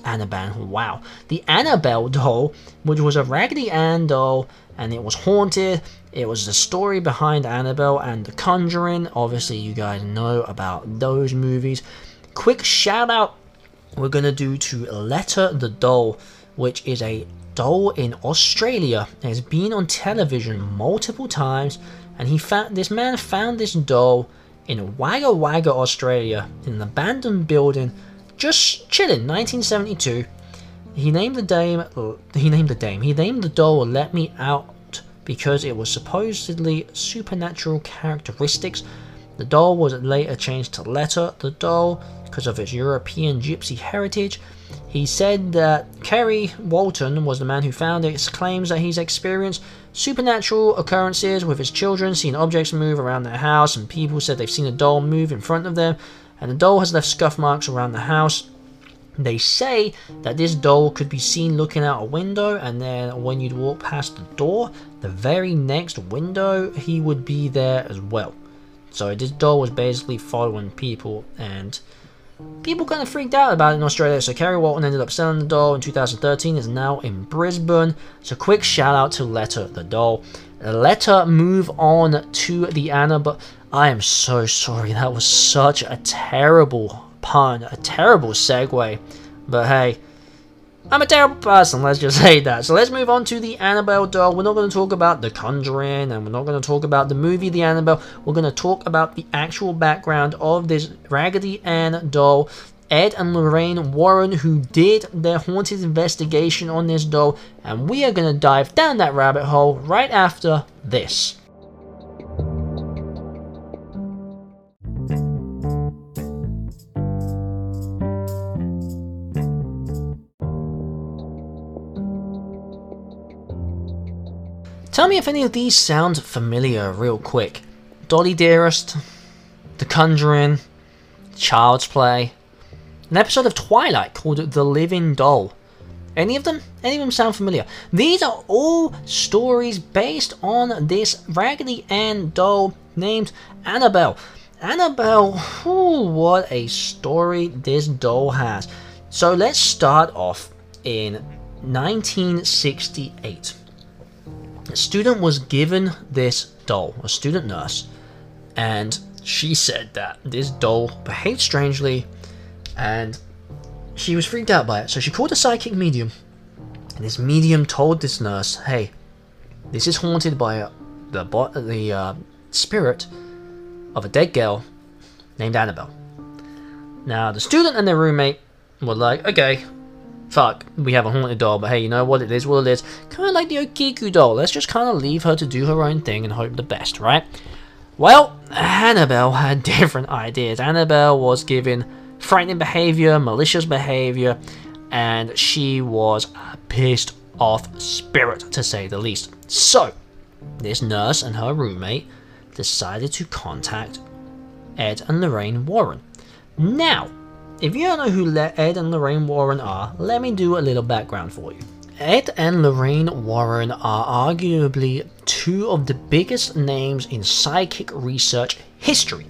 A: Annabelle. Wow. The Annabelle doll, which was a Raggedy Ann doll, and it was haunted. It was the story behind Annabelle and The Conjuring. Obviously, you guys know about those movies. Quick shout out we're going to do to Letter the Doll, which is a doll in Australia. It has been on television multiple times, and he found this man found this doll in Wagga Wagga, Australia, in an abandoned building, just chilling. nineteen seventy-two. He named the dame. He named the dame. He named the doll "Let Me Out" because it was supposedly supernatural characteristics. The doll was later changed to Letter the Doll because of its European gypsy heritage. He said that Kerry Walton was the man who found it. He claims that he's experienced supernatural occurrences with his children, seen objects move around their house, and people said they've seen a doll move in front of them, and the doll has left scuff marks around the house. They say that this doll could be seen looking out a window, and then when you'd walk past the door, the very next window, he would be there as well. So this doll was basically following people, and people kind of freaked out about it in Australia. So Kerry Walton ended up selling the doll in two thousand thirteen. Is now in Brisbane. So quick shout out to Letter the Doll. Letter move on to the Annabelle. I am so sorry. That was such a terrible pun, a terrible segue. But hey, I'm a terrible person, let's just say that. So let's move on to the Annabelle doll. We're not going to talk about The Conjuring, and we're not going to talk about the movie The Annabelle. We're going to talk about the actual background of this Raggedy Ann doll. Ed and Lorraine Warren, who did their haunted investigation on this doll, and we are going to dive down that rabbit hole right after this. Tell me if any of these sound familiar real quick. Dolly Dearest, The Conjuring, Child's Play, an episode of Twilight called The Living Doll. Any of them? Any of them sound familiar? These are all stories based on this Raggedy Ann doll named Annabelle. Annabelle, whew, what a story this doll has. So let's start off in nineteen sixty-eight. A student was given this doll, a student nurse, and she said that this doll behaved strangely and she was freaked out by it. So she called a psychic medium, and this medium told this nurse, hey, this is haunted by a, the, the uh, spirit of a dead girl named Annabelle. Now the student and their roommate were like, okay, fuck, we have a haunted doll, but hey, you know what, it is what it is. Kind of like the Okiku doll. Let's just kind of leave her to do her own thing and hope the best, right? Well, Annabelle had different ideas. Annabelle was given frightening behavior, malicious behavior, and she was a pissed off spirit, to say the least. So, this nurse and her roommate decided to contact Ed and Lorraine Warren. Now, if you don't know who Ed and Lorraine Warren are, let me do a little background for you. Ed and Lorraine Warren are arguably two of the biggest names in psychic research history.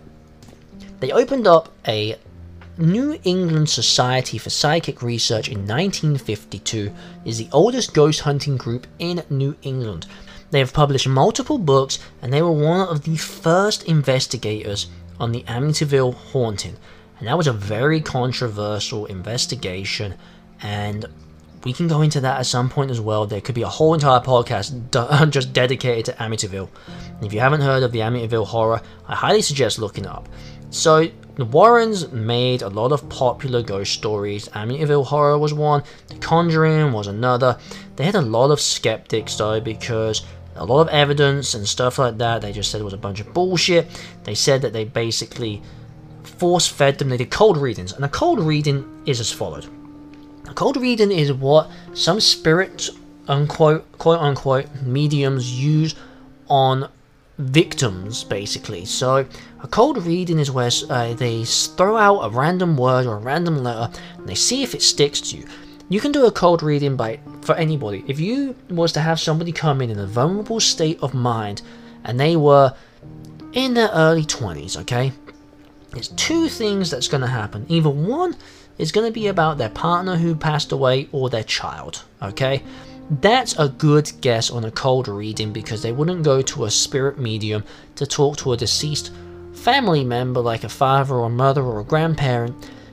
A: They opened up a New England Society for Psychic Research in nineteen fifty-two. It is the oldest ghost hunting group in New England. They have published multiple books, and they were one of the first investigators on the Amityville haunting. And that was a very controversial investigation, and we can go into that at some point as well. There could be a whole entire podcast just dedicated to Amityville. And if you haven't heard of the Amityville horror, I highly suggest looking it up. So, the Warrens made a lot of popular ghost stories. Amityville horror was one, The Conjuring was another. They had a lot of skeptics though, because a lot of evidence and stuff like that, they just said it was a bunch of bullshit. They said that they basically force-fed them. They did cold readings, and a cold reading is as followed. A cold reading is what some spirit, unquote, quote-unquote, mediums use on victims, basically. So, a cold reading is where uh, they throw out a random word or a random letter, and they see if it sticks to you. You can do a cold reading by for anybody. If you was to have somebody come in in a vulnerable state of mind, and they were in their early twenties, okay? There's two things that's going to happen. Either one, is going to be about their partner who passed away or their child, okay? That's a good guess on a cold reading, because they wouldn't go to a spirit medium to talk to a deceased family member like a father or a mother or a grandparent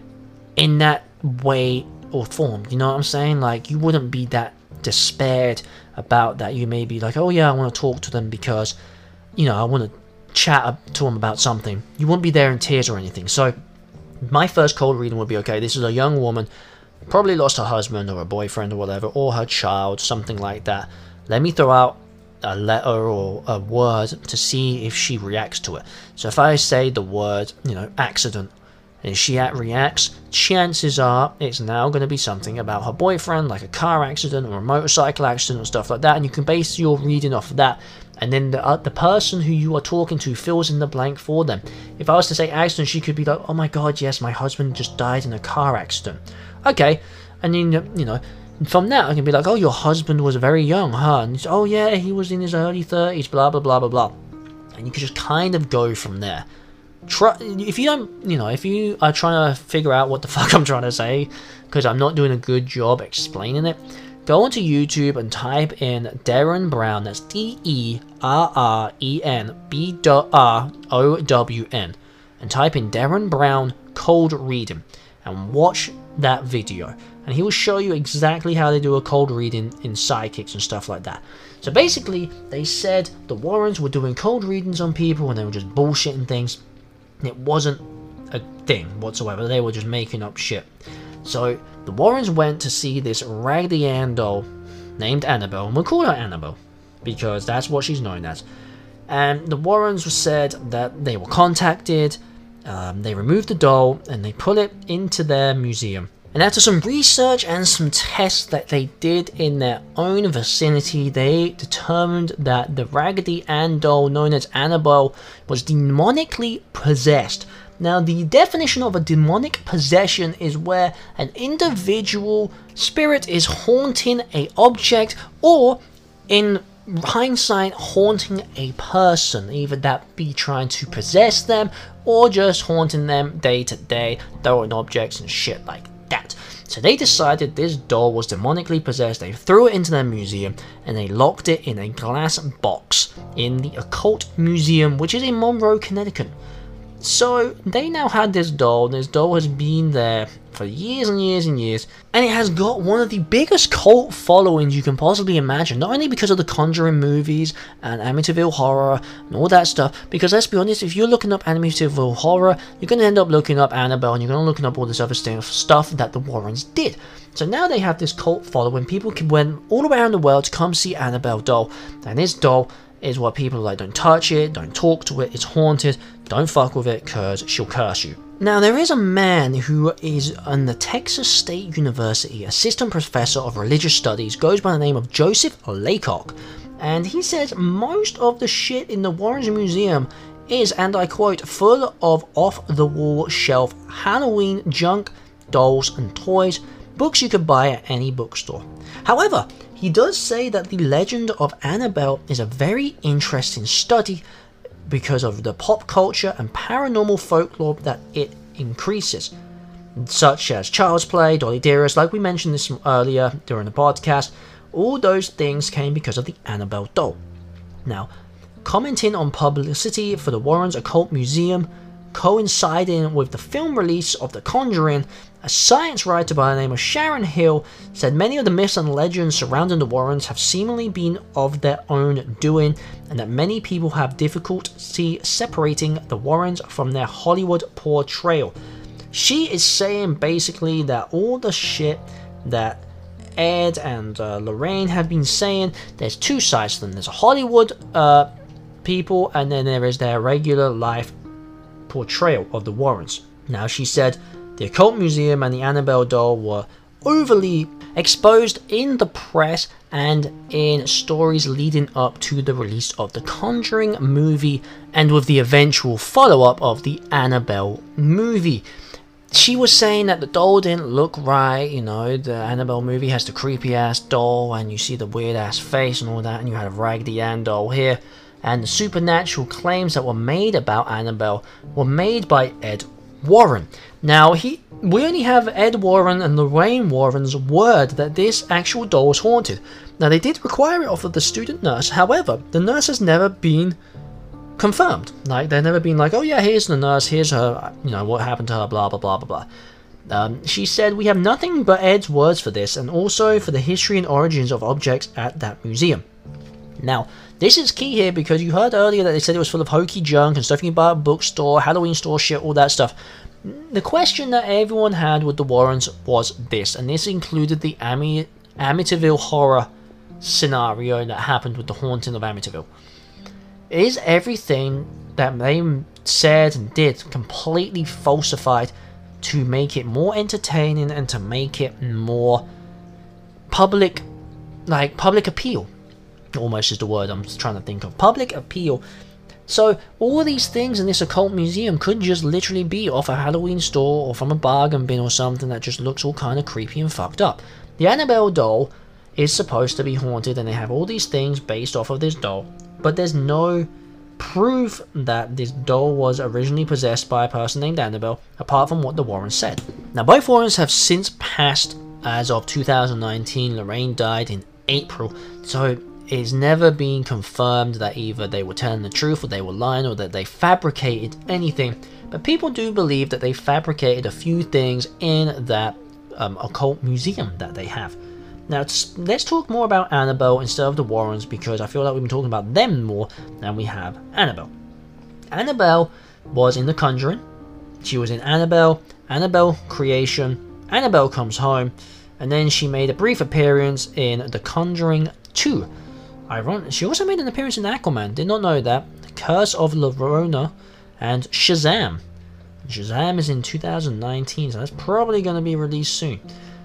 A: in that way or form, you know what I'm saying? Like, you wouldn't be that despaired about that. You may be like, oh yeah, I want to talk to them because, you know, I want to chat to them about something. You wouldn't be there in tears or anything. So my first cold reading would be, okay, this is a young woman, probably lost her husband or a boyfriend or whatever, or her child, something like that. Let me throw out a letter or a word to see if she reacts to it. So if I say the word, you know, accident, and she reacts, chances are it's now going to be something about her boyfriend, like a car accident or a motorcycle accident or stuff like that, and you can base your reading off of that. And then the, uh, the person who you are talking to fills in the blank for them. If I was to say accident, she could be like, oh my god, yes, my husband just died in a car accident. Okay, and then, you know, from that I can be like, oh, your husband was very young, huh? And it's, oh yeah, he was in his early thirties, blah blah blah blah blah. And you can just kind of go from there. Try, if you don't, you know, if you are trying to figure out what the fuck I'm trying to say, because I'm not doing a good job explaining it, go onto YouTube and type in Derren Brown, that's D E R R E N B R O W N, and type in Derren Brown cold reading, and watch that video, and he will show you exactly how they do a cold reading in psychics and stuff like that. So basically, they said the Warrens were doing cold readings on people and they were just bullshitting things. It wasn't a thing whatsoever, they were just making up shit. So the Warrens went to see this Raggedy Ann doll named Annabelle, and we'll call her Annabelle because that's what she's known as. And the Warrens said that they were contacted, um, they removed the doll and they put it into their museum. And after some research and some tests that they did in their own vicinity, they determined that the Raggedy Ann doll known as Annabelle was demonically possessed. Now, the definition of a demonic possession is where an individual spirit is haunting a object, or in hindsight haunting a person, either that be trying to possess them or just haunting them day to day, throwing objects and shit like that. So they decided this doll was demonically possessed. They threw it into their museum and they locked it in a glass box in the Occult Museum, which is in Monroe, Connecticut. So they now had this doll. This doll has been there for years and years and years, and it has got one of the biggest cult followings you can possibly imagine, not only because of the Conjuring movies and Amityville Horror and all that stuff, because let's be honest, if you're looking up Amityville Horror, you're going to end up looking up Annabelle, and you're going to look up all this other stuff that the Warrens did. So now they have this cult following. People went all around the world to come see Annabelle doll, and this doll is what people are like, don't touch it, don't talk to it, it's haunted, don't fuck with it because she'll curse you. Now, there is a man who is in the Texas State University, assistant professor of religious studies, goes by the name of Joseph Laycock, and he says most of the shit in the Warrens Museum is, and I quote, full of off-the-wall shelf Halloween junk, dolls and toys, books you could buy at any bookstore. However, he does say that the legend of Annabelle is a very interesting study because of the pop culture and paranormal folklore that it increases, such as Child's Play, Dolly Dearest, like we mentioned this earlier during the podcast. All those things came because of the Annabelle doll. Now, commenting on publicity for the Warrens Occult Museum, coinciding with the film release of The Conjuring, a science writer by the name of Sharon Hill said many of the myths and legends surrounding the Warrens have seemingly been of their own doing, and that many people have difficulty separating the Warrens from their Hollywood portrayal. She is saying basically that all the shit that Ed and uh, Lorraine have been saying, there's two sides to them. There's a Hollywood uh, people, and then there is their regular life portrayal of the Warrens. Now, she said the Occult Museum and the Annabelle doll were overly exposed in the press and in stories leading up to the release of the Conjuring movie, and with the eventual follow-up of the Annabelle movie. She was saying that the doll didn't look right, you know, the Annabelle movie has the creepy ass doll and you see the weird ass face and all that, and you had a Raggedy Ann doll here. And the supernatural claims that were made about Annabelle were made by Ed Warren. Now, he we only have Ed Warren and Lorraine Warren's word that this actual doll was haunted. Now, they did require it off of the student nurse. However, the nurse has never been confirmed. Like, they've never been like, oh yeah, here's the nurse, here's her, you know, what happened to her, blah, blah, blah, blah, blah. Um, she said, we have nothing but Ed's words for this, and also for the history and origins of objects at that museum. Now, this is key here because you heard earlier that they said it was full of hokey junk and stuff you can buy at a bookstore, Halloween store shit, all that stuff. The question that everyone had with the Warrens was this, and this included the Ami Amityville horror scenario that happened with the haunting of Amityville. Is everything that they said and did completely falsified to make it more entertaining and to make it more public, like public appeal? Almost is the word I'm trying to think of. Public appeal. So all these things in this occult museum could just literally be off a Halloween store or from a bargain bin or something that just looks all kind of creepy and fucked up. The Annabelle doll is supposed to be haunted, and they have all these things based off of this doll, but there's no proof that this doll was originally possessed by a person named Annabelle, apart from what the Warrens said. Now, both Warrens have since passed as of two thousand nineteen. Lorraine died in April, so it's never been confirmed that either they were telling the truth or they were lying or that they fabricated anything, but people do believe that they fabricated a few things in that um, occult museum that they have. Now, let's talk more about Annabelle instead of the Warrens, because I feel like we've been talking about them more than we have Annabelle. Annabelle was in The Conjuring. She was in Annabelle, Annabelle Creation, Annabelle Comes Home, and then she made a brief appearance in The Conjuring two. Iron she also made an appearance in Aquaman, did not know that, The Curse of La Llorona, and Shazam. Shazam is in two thousand nineteen, so that's probably going to be released soon.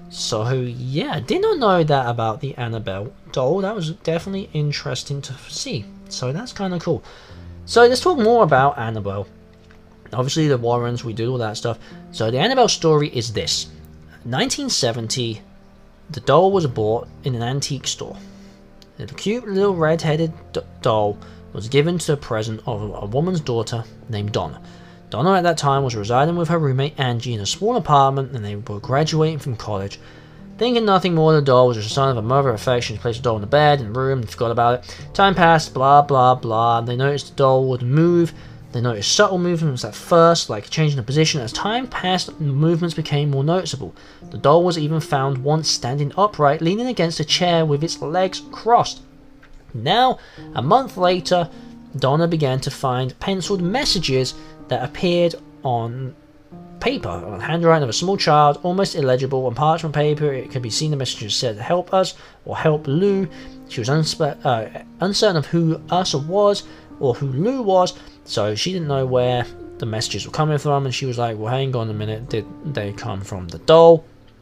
A: So yeah, did not know that about the Annabelle doll. That was definitely interesting to see. So that's kind of cool. So let's talk more about Annabelle. Obviously the Warrens, we did all that stuff. So the Annabelle story is this. nineteen seventy, the doll was bought in an antique store. The cute little red-headed doll was given to the present of a woman's daughter named Donna. Donna at that time was residing with her roommate Angie in a small apartment, and they were graduating from college. Thinking nothing more, the doll was just a sign of a mother affection. She placed the doll in the bed, in the room, and forgot about it. Time passed, blah blah blah. They noticed the doll would move. They noticed subtle movements at first, like changing the position. As time passed, the movements became more noticeable. The doll was even found once standing upright, leaning against a chair with its legs crossed. Now, a month later, Donna began to find penciled messages that appeared on paper, on handwriting of a small child, almost illegible. On parchment paper, it could be seen the messages said, "Help us," or "Help Lou." She was unspe uh, uncertain of who us was, or who Lou was, so she didn't know where the messages were coming from, and she was like, well, hang on a minute, did they come from the doll?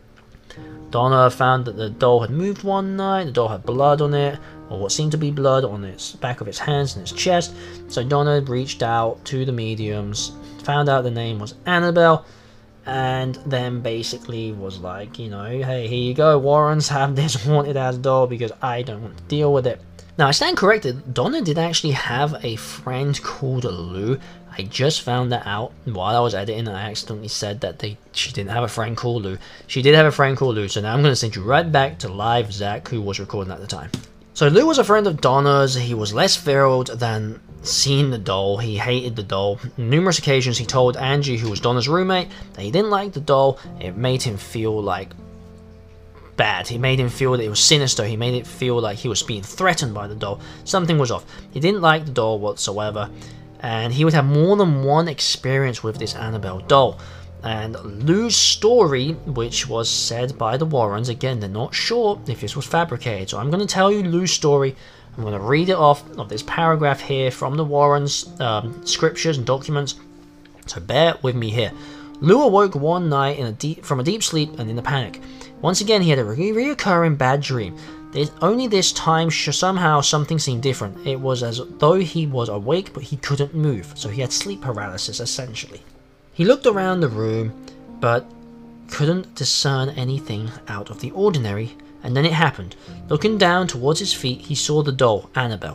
A: Donna found that the doll had moved one night. The doll had blood on it, or what seemed to be blood on its back of its hands and its chest. So Donna reached out to the mediums, found out the name was Annabelle, and then basically was like, you know, hey, here you go, Warrens, have this haunted ass doll because I don't want to deal with it. Now, I stand corrected, Donna did actually have a friend called Lou. I just found that out while I was editing. I accidentally said that they she didn't have a friend called Lou. She did have a friend called Lou, so now I'm going to send you right back to live Zach, who was recording at the time. So Lou was a friend of Donna's. He was less thrilled than seeing the doll. He hated the doll. On numerous occasions he told Angie, who was Donna's roommate, that he didn't like the doll. It made him feel like bad. He made him feel that it was sinister. He made it feel like he was being threatened by the doll. Something was off. He didn't like the doll whatsoever, and he would have more than one experience with this Annabelle doll. And Lou's story, which was said by the Warrens, again, they're not sure if this was fabricated, so I'm going to tell you Lou's story. I'm going to read it off of this paragraph here from the Warrens' um, scriptures and documents, so bear with me here. Lou awoke one night in a deep, from a deep sleep and in a panic. Once again, he had a re reoccurring bad dream. There's only this time, somehow, something seemed different. It was as though he was awake, but he couldn't move, so he had sleep paralysis, essentially. He looked around the room, but couldn't discern anything out of the ordinary, and then it happened. Looking down towards his feet, he saw the doll, Annabelle.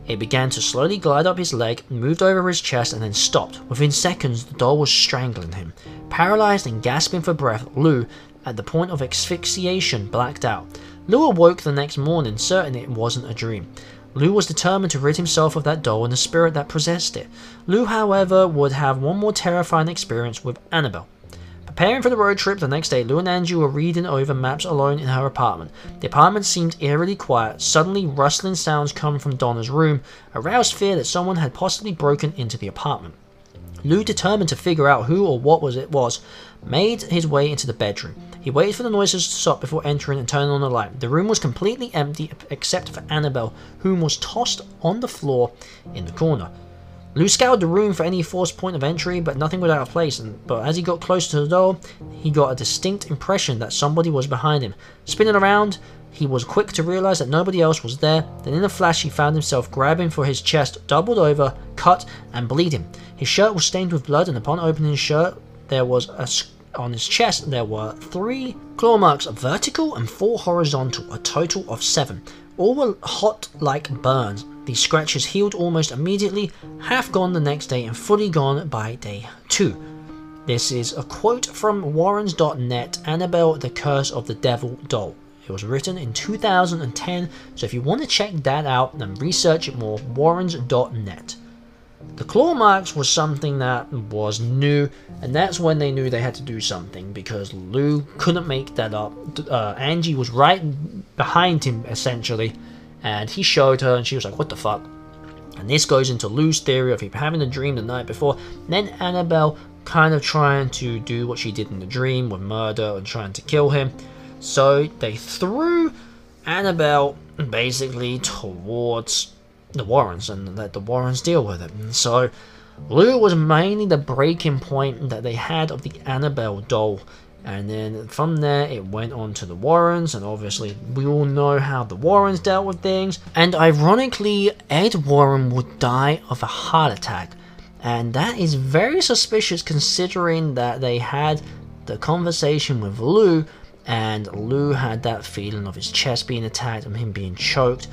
A: It began to slowly glide up his leg, moved over his chest, and then stopped. Within seconds, the doll was strangling him. Paralyzed and gasping for breath, Lou, at the point of asphyxiation, blacked out. Lou awoke the next morning, certain it wasn't a dream. Lou was determined to rid himself of that doll and the spirit that possessed it. Lou, however, would have one more terrifying experience with Annabelle. Preparing for the road trip the next day, Lou and Angie were reading over maps alone in her apartment. The apartment seemed eerily quiet. Suddenly, rustling sounds coming from Donna's room aroused fear that someone had possibly broken into the apartment. Lou, determined to figure out who or what was it was, made his way into the bedroom. He waited for the noises to stop before entering and turning on the light. The room was completely empty except for Annabelle, whom was tossed on the floor in the corner. Lou scoured the room for any forced point of entry, but nothing was out of place, and, but as he got closer to the door, he got a distinct impression that somebody was behind him. Spinning around, he was quick to realize that nobody else was there. Then in a flash, he found himself grabbing for his chest, doubled over, cut, and bleeding. His shirt was stained with blood, and upon opening his shirt, there was a on his chest there were three claw marks, vertical and four horizontal, a total of seven. All were hot like burns. These scratches healed almost immediately, half gone the next day, and fully gone by day two. This is a quote from Warrens dot net, Annabelle the Curse of the Devil Doll. It was written in two thousand ten, so if you want to check that out and research it more, Warrens dot net. The claw marks was something that was new, and that's when they knew they had to do something, because Lou couldn't make that up. Uh, Angie was right behind him, essentially, and he showed her, and she was like, what the fuck? And this goes into Lou's theory of him having a dream the night before, then Annabelle kind of trying to do what she did in the dream with murder and trying to kill him. So they threw Annabelle basically towards the Warrens and let the Warrens deal with it. And so Lou was mainly the breaking point that they had of the Annabelle doll, and then from there it went on to the Warrens, and obviously we all know how the Warrens dealt with things. And ironically, Ed Warren would die of a heart attack, and that is very suspicious considering that they had the conversation with Lou, and Lou had that feeling of his chest being attacked and him being choked.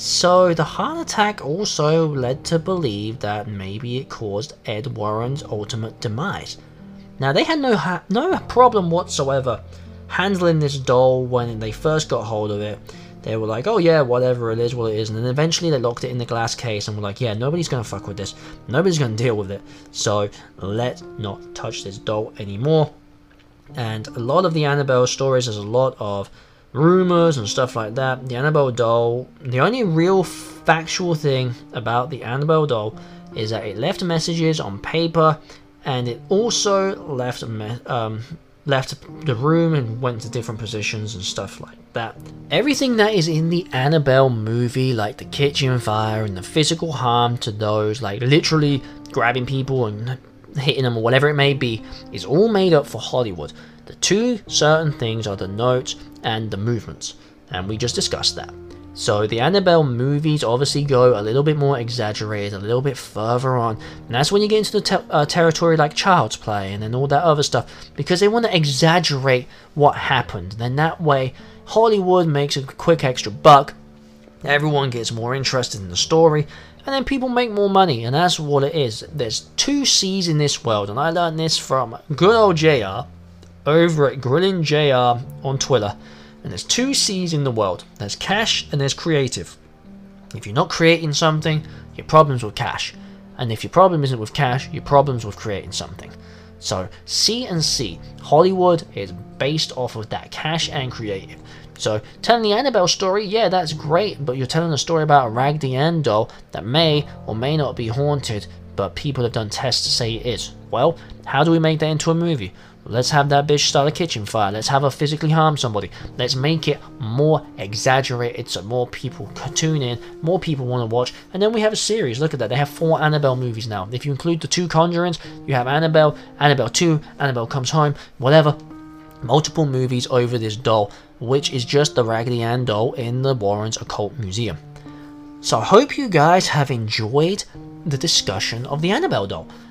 A: So the heart attack also led to believe that maybe it caused Ed Warren's ultimate demise. Now they had no ha no problem whatsoever handling this doll when they first got hold of it. They were like, oh yeah, whatever, it is what it is, and then eventually they locked it in the glass case and were like, yeah, nobody's gonna fuck with this, nobody's gonna deal with it, so let's not touch this doll anymore. And a lot of the Annabelle stories, there's a lot of rumors and stuff like that. The Annabelle doll, the only real factual thing about the Annabelle doll is that it left messages on paper, and it also left um, left the room and went to different positions and stuff like that. Everything that is in the Annabelle movie, like the kitchen fire and the physical harm to those, like literally grabbing people and hitting them or whatever it may be, is all made up for Hollywood. The two certain things are the notes and the movements, and we just discussed that. So the Annabelle movies obviously go a little bit more exaggerated, a little bit further on, and that's when you get into the te uh, territory like Child's Play and then all that other stuff, because they want to exaggerate what happened. Then that way Hollywood makes a quick extra buck, everyone gets more interested in the story, and then people make more money, and that's what it is. There's two C's in this world, and I learned this from good old J R over at Grillin' J R on Twitter. And there's two C's in the world. There's cash and there's creative. If you're not creating something, your problem's with cash. And if your problem isn't with cash, your problem's with creating something. So C and C, Hollywood is based off of that cash and creative. So telling the Annabelle story, yeah, that's great, but you're telling a story about a Raggedy Ann doll that may or may not be haunted, but people have done tests to say it is. Well, how do we make that into a movie? Let's have that bitch start a kitchen fire. Let's have her physically harm somebody. Let's make it more exaggerated so more people can tune in, more people want to watch, and then we have a series. Look at that. They have four Annabelle movies now. If you include the two Conjurings, you have Annabelle, Annabelle two, Annabelle Comes Home, whatever. Multiple movies over this doll, which is just the Raggedy Ann doll in the Warrens Occult Museum. So I hope you guys have enjoyed the discussion of the Annabelle doll.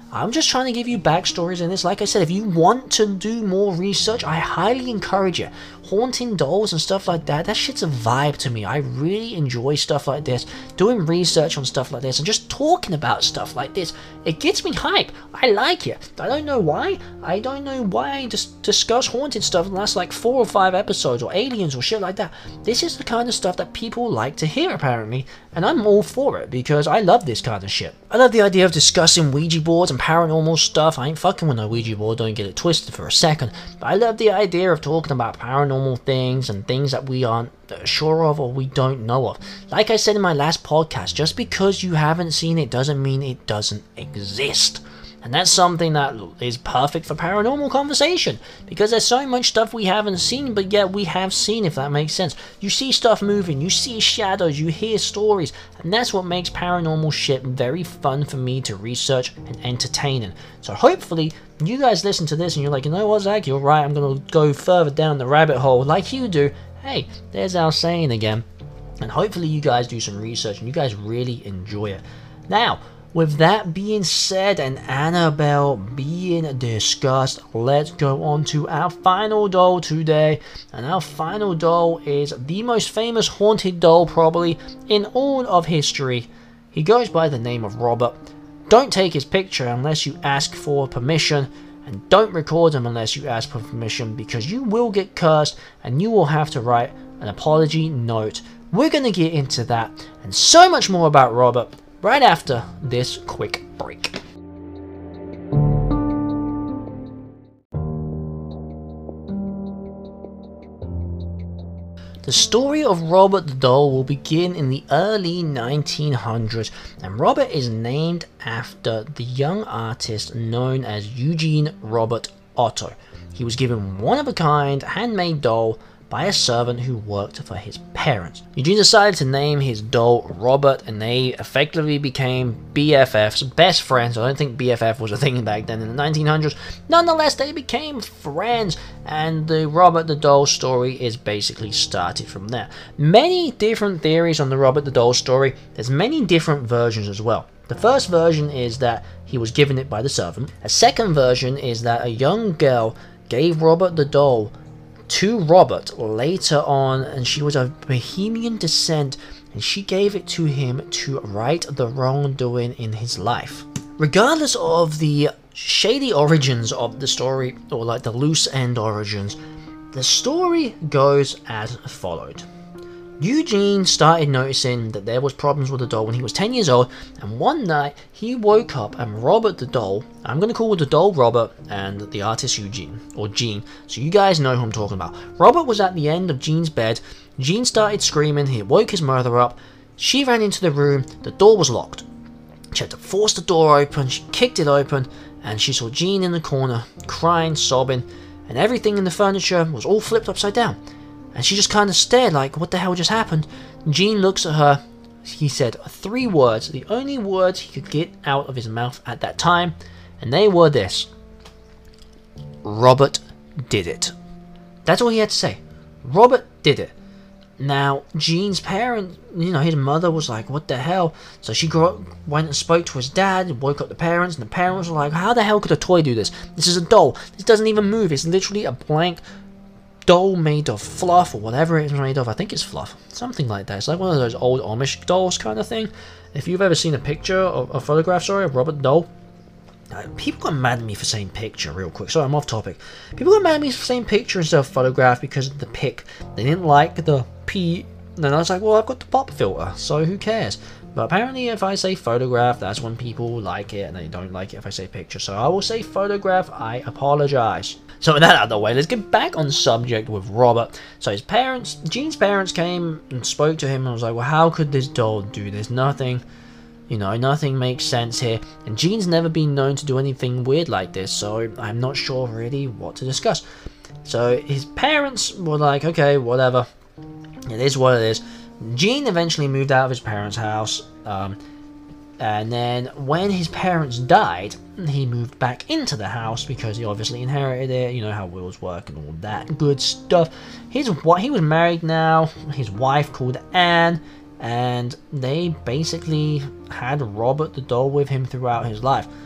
A: I'm just trying to give you backstories in this. Like I said, if you want to do more research, I highly encourage you. Haunting dolls and stuff like that, that shit's a vibe to me. I really enjoy stuff like this. Doing research on stuff like this and just talking about stuff like this, it gets me hype. I like it. I don't know why. I don't know why I just discuss haunted stuff in the last like four or five episodes, or aliens or shit like that. This is the kind of stuff that people like to hear, apparently, and I'm all for it because I love this kind of shit. I love the idea of discussing Ouija boards and paranormal stuff. I ain't fucking with no Ouija board, don't get it twisted for a second, but I love the idea of talking about paranormal things and things that we aren't sure of or we don't know of. Like I said in my last podcast, just because you haven't seen it doesn't mean it doesn't exist. And that's something that is perfect for paranormal conversation, because there's so much stuff we haven't seen, but yet we have seen, if that makes sense. You see stuff moving, you see shadows, you hear stories, and that's what makes paranormal shit very fun for me to research and entertaining. So hopefully you guys listen to this and you're like, you know what, Zach, you're right, I'm gonna go further down the rabbit hole like you do. Hey, there's our saying again. And hopefully you guys do some research and you guys really enjoy it. Now, with that being said and Annabelle being discussed, let's go on to our final doll today. And our final doll is the most famous haunted doll probably in all of history. He goes by the name of Robert. Don't take his picture unless you ask for permission, and don't record him unless you ask for permission, because you will get cursed and you will have to write an apology note. We're going to get into that and so much more about Robert right after this quick break. The story of Robert the Doll will begin in the early nineteen hundreds, and Robert is named after the young artist known as Eugene Robert Otto. He was given one-of-a-kind handmade doll by a servant who worked for his parents. Eugene decided to name his doll Robert, and they effectively became B F Fs, best friends. I don't think B F F was a thing back then in the nineteen hundreds. Nonetheless, they became friends, and the Robert the Doll story is basically started from there. Many different theories on the Robert the Doll story. There's many different versions as well. The first version is that he was given it by the servant. A second version is that a young girl gave Robert the Doll to Robert later on, and she was of Bohemian descent, and she gave it to him to right the wrongdoing in his life. Regardless of the shady origins of the story, or like the loose end origins, the story goes as followed. Eugene started noticing that there was problems with the doll when he was ten years old, and one night he woke up and Robert the Doll, I'm going to call the doll Robert and the artist Eugene, or Gene, so you guys know who I'm talking about. Robert was at the end of Gene's bed. Gene started screaming, he woke his mother up. She ran into the room, the door was locked. She had to force the door open, she kicked it open, and she saw Gene in the corner, crying, sobbing, and everything in the furniture was all flipped upside down. And she just kind of stared like, what the hell just happened? Gene looks at her. He said three words, the only words he could get out of his mouth at that time, and they were this: Robert did it. That's all he had to say. Robert did it. Now, Gene's parents, you know, his mother was like, what the hell? So she grew, went and spoke to his dad, woke up the parents, and the parents were like, how the hell could a toy do this? This is a doll. This doesn't even move. It's literally a blank doll made of fluff, or whatever it's made of. I think it's fluff, something like that. It's like one of those old Amish dolls kind of thing. If you've ever seen a picture, of a photograph, sorry, of Robert the Doll, uh, people got mad at me for saying picture real quick. Sorry, I'm off topic. People got mad at me for saying picture instead of photograph because of the pic. They didn't like the P. Then I was like, well, I've got the pop filter, so who cares? But apparently if I say photograph, that's when people like it, and they don't like it if I say picture. So I will say photograph. I apologize. So with that out of the way, let's get back on subject with Robert. So his parents, Gene's parents came and spoke to him and was like, well, how could this doll do this? Nothing, you know, nothing makes sense here. And Gene's never been known to do anything weird like this, so I'm not sure really what to discuss. So his parents were like, okay, whatever. It is what it is. Gene eventually moved out of his parents' house. Um, And then when his parents died, he moved back into the house because he obviously inherited it. You know how wills work and all that good stuff. His he was married now. His wife called Anne, and they basically had Robert the Doll with him throughout his life.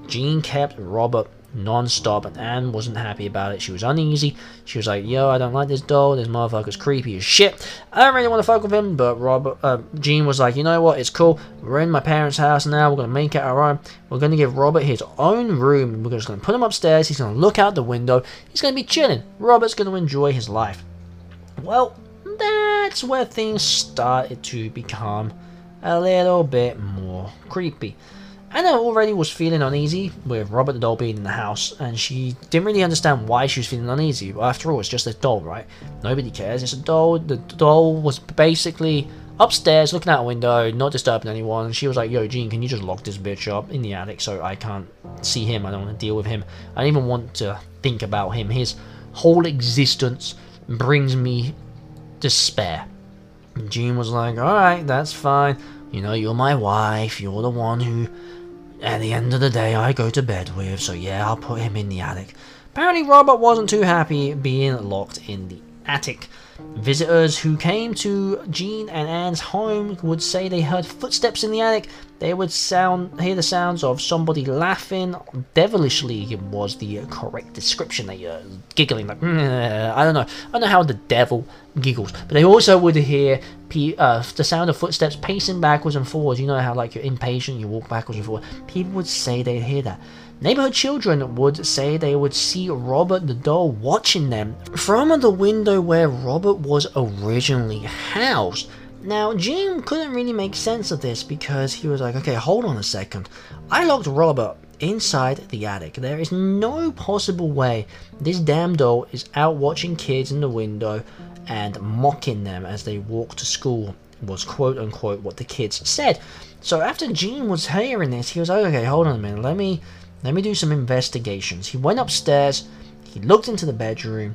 A: Jean kept Robert non-stop, and Anne wasn't happy about it. She was uneasy. She was like, yo, I don't like this doll. This motherfucker's creepy as shit. I don't really want to fuck with him. But Robert, uh, Jean was like, you know what, it's cool. We're in my parents' house now. We're going to make it our own. We're going to give Robert his own room, and we're just going to put him upstairs. He's going to look out the window. He's going to be chilling. Robert's going to enjoy his life. Well, that's where things started to become a little bit more creepy. Anna already was feeling uneasy with Robert the doll being in the house, and she didn't really understand why she was feeling uneasy. Well, after all, it's just a doll, right? Nobody cares. It's a doll. The doll was basically upstairs looking out a window, not disturbing anyone. And she was like, yo, Jean, can you just lock this bitch up in the attic so I can't see him? I don't want to deal with him. I don't even want to think about him. His whole existence brings me despair. And Jean was like, alright, that's fine. You know, you're my wife. You're the one who, at the end of the day, I go to bed with. So yeah, I'll put him in the attic. Apparently, Robert wasn't too happy being locked in the attic. Visitors who came to Jean and Anne's home would say they heard footsteps in the attic. They would sound hear the sounds of somebody laughing devilishly was the correct description. They uh, giggling like I don't know. I don't know how the devil giggles, but they also would hear uh, the sound of footsteps pacing backwards and forwards. You know how like you're impatient, you walk backwards and forwards. People would say they'd hear that. Neighborhood children would say they would see Robert the doll watching them from the window where Robert was originally housed. Now, Jean couldn't really make sense of this because he was like, okay, hold on a second. I locked Robert inside the attic. There is no possible way this damn doll is out watching kids in the window and mocking them as they walk to school, was quote unquote what the kids said. So after Jean was hearing this, he was like, okay, hold on a minute, let me let me do some investigations. He went upstairs, he looked into the bedroom,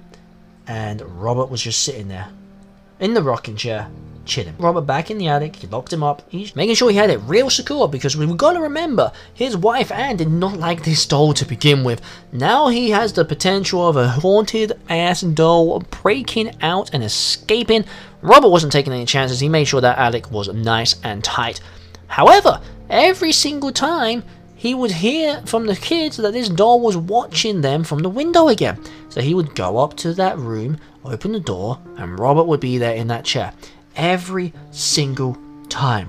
A: and Robert was just sitting there in the rocking chair, chilling. Robert back in the attic, he locked him up, he's making sure he had it real secure because we've got to remember, his wife Anne did not like this doll to begin with. Now he has the potential of a haunted ass doll breaking out and escaping. Robert wasn't taking any chances, he made sure that attic was nice and tight. However, every single time he would hear from the kids that this doll was watching them from the window again. So he would go up to that room, open the door, and Robert would be there in that chair. Every single time.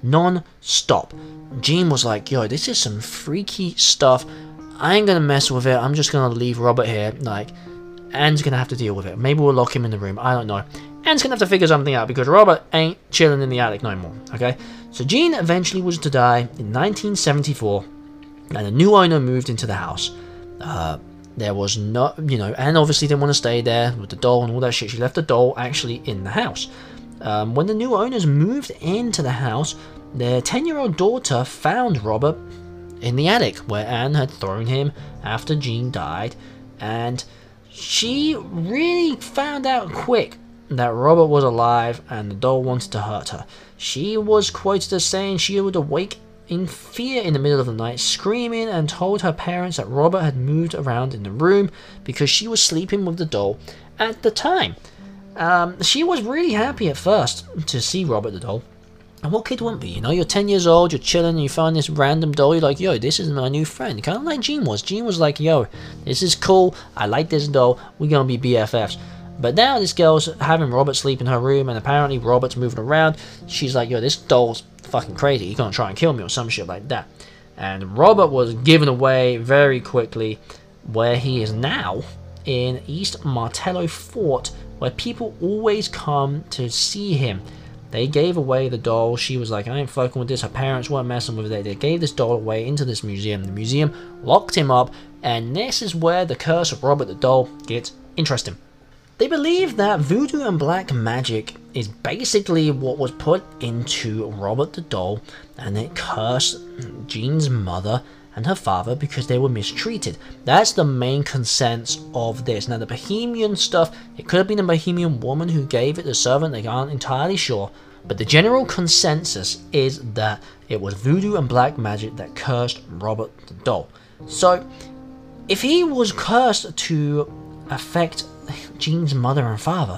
A: Non-stop. Jean was like, yo, this is some freaky stuff. I ain't gonna mess with it. I'm just gonna leave Robert here. Like, Anne's gonna have to deal with it. Maybe we'll lock him in the room. I don't know. Anne's gonna have to figure something out because Robert ain't chilling in the attic no more. Okay? So Jean eventually was to die in nineteen seventy-four. And a new owner moved into the house. Uh, there was no, you know, Anne obviously didn't want to stay there with the doll and all that shit. She left the doll actually in the house. Um, when the new owners moved into the house, their ten-year-old daughter found Robert in the attic where Anne had thrown him after Jean died. And she really found out quick that Robert was alive and the doll wanted to hurt her. She was quoted as saying she would awake in fear in the middle of the night, screaming, and told her parents that Robert had moved around in the room because she was sleeping with the doll at the time. Um, she was really happy at first to see Robert the doll. And what kid wouldn't be? You know, you're ten years old, you're chilling, and you find this random doll, you're like, yo, this is my new friend. Kind of like Jean was. Jean was like, yo, this is cool, I like this doll, we're gonna be B F Fs. But now this girl's having Robert sleep in her room, and apparently Robert's moving around. She's like, yo, this doll's fucking crazy. He's gonna try and kill me or some shit like that. And Robert was given away very quickly, where he is now in East Martello Fort, where people always come to see him. They gave away the doll. She was like, I ain't fucking with this. Her parents weren't messing with it. They gave this doll away into this museum. The museum locked him up, and this is where the curse of Robert the doll gets interesting. They believe that voodoo and black magic is basically what was put into Robert the doll, and it cursed Jean's mother and her father because they were mistreated. That's the main consensus of this. Now the Bohemian stuff, it could have been a Bohemian woman who gave it, the servant, they aren't entirely sure. But the general consensus is that it was voodoo and black magic that cursed Robert the doll. So, if he was cursed to affect Jean's mother and father,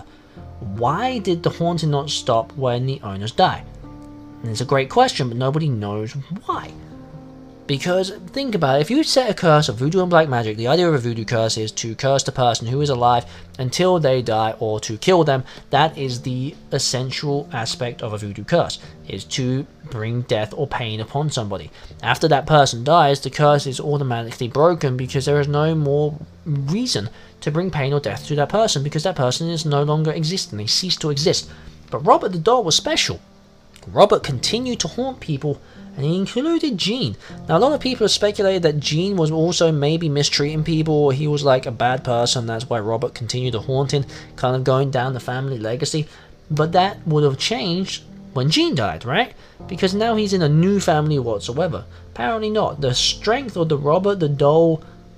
A: why did the haunting not stop when the owners die? And it's a great question, but nobody knows why. Because think about it, if you set a curse of voodoo and black magic, the idea of a voodoo curse is to curse the person who is alive until they die or to kill them. That is the essential aspect of a voodoo curse, is to bring death or pain upon somebody. After that person dies, the curse is automatically broken because there is no more reason to bring pain or death to that person because that person is no longer existing. They cease to exist. But Robert the Doll was special. Robert continued to haunt people, and he included Gene. Now, a lot of people have speculated that Gene was also maybe mistreating people, or he was like a bad person, that's why Robert continued to haunt him, kind of going down the family legacy. But that would have changed when Gene died, right? Because now he's in a new family whatsoever. Apparently not. The strength of the Robert the Doll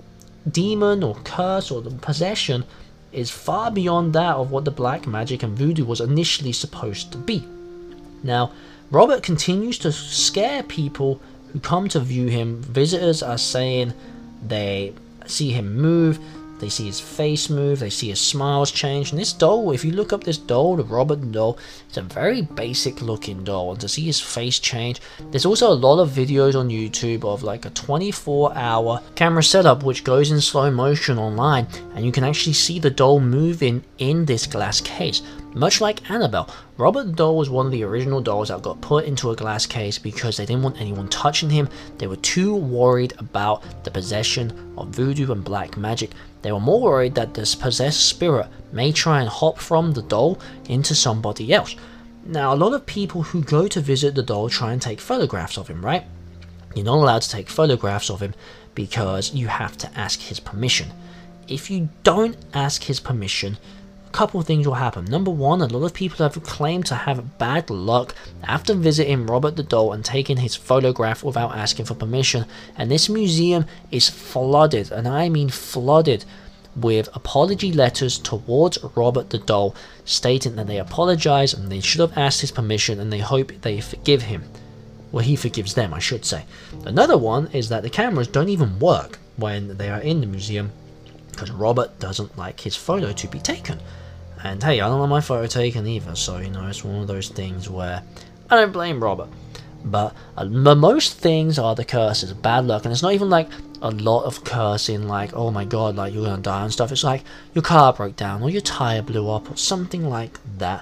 A: demon or curse or the possession is far beyond that of what the black magic and voodoo was initially supposed to be. Now, Robert continues to scare people who come to view him. Visitors are saying they see him move, they see his face move, they see his smiles change. And this doll, if you look up this doll, the Robert the Doll, it's a very basic looking doll. And to see his face change, there's also a lot of videos on YouTube of like a twenty-four hour camera setup which goes in slow motion online. And you can actually see the doll moving in this glass case. Much like Annabelle, Robert the Doll was one of the original dolls that got put into a glass case because they didn't want anyone touching him. They were too worried about the possession of voodoo and black magic. They were more worried that this possessed spirit may try and hop from the doll into somebody else. Now, a lot of people who go to visit the doll try and take photographs of him, right? You're not allowed to take photographs of him because you have to ask his permission. If you don't ask his permission, couple of things will happen. Number one, a lot of people have claimed to have bad luck after visiting Robert the Doll and taking his photograph without asking for permission, and this museum is flooded, and I mean flooded, with apology letters towards Robert the Doll stating that they apologize and they should have asked his permission and they hope they forgive him. Well, he forgives them, I should say. Another one is that the cameras don't even work when they are in the museum because Robert doesn't like his photo to be taken. And hey, I don't want my photo taken either, so you know, it's one of those things where I don't blame Robert. But uh, most things are the curses, bad luck, and it's not even like a lot of cursing like, oh my god, like you're gonna die and stuff. It's like your car broke down or your tire blew up or something like that.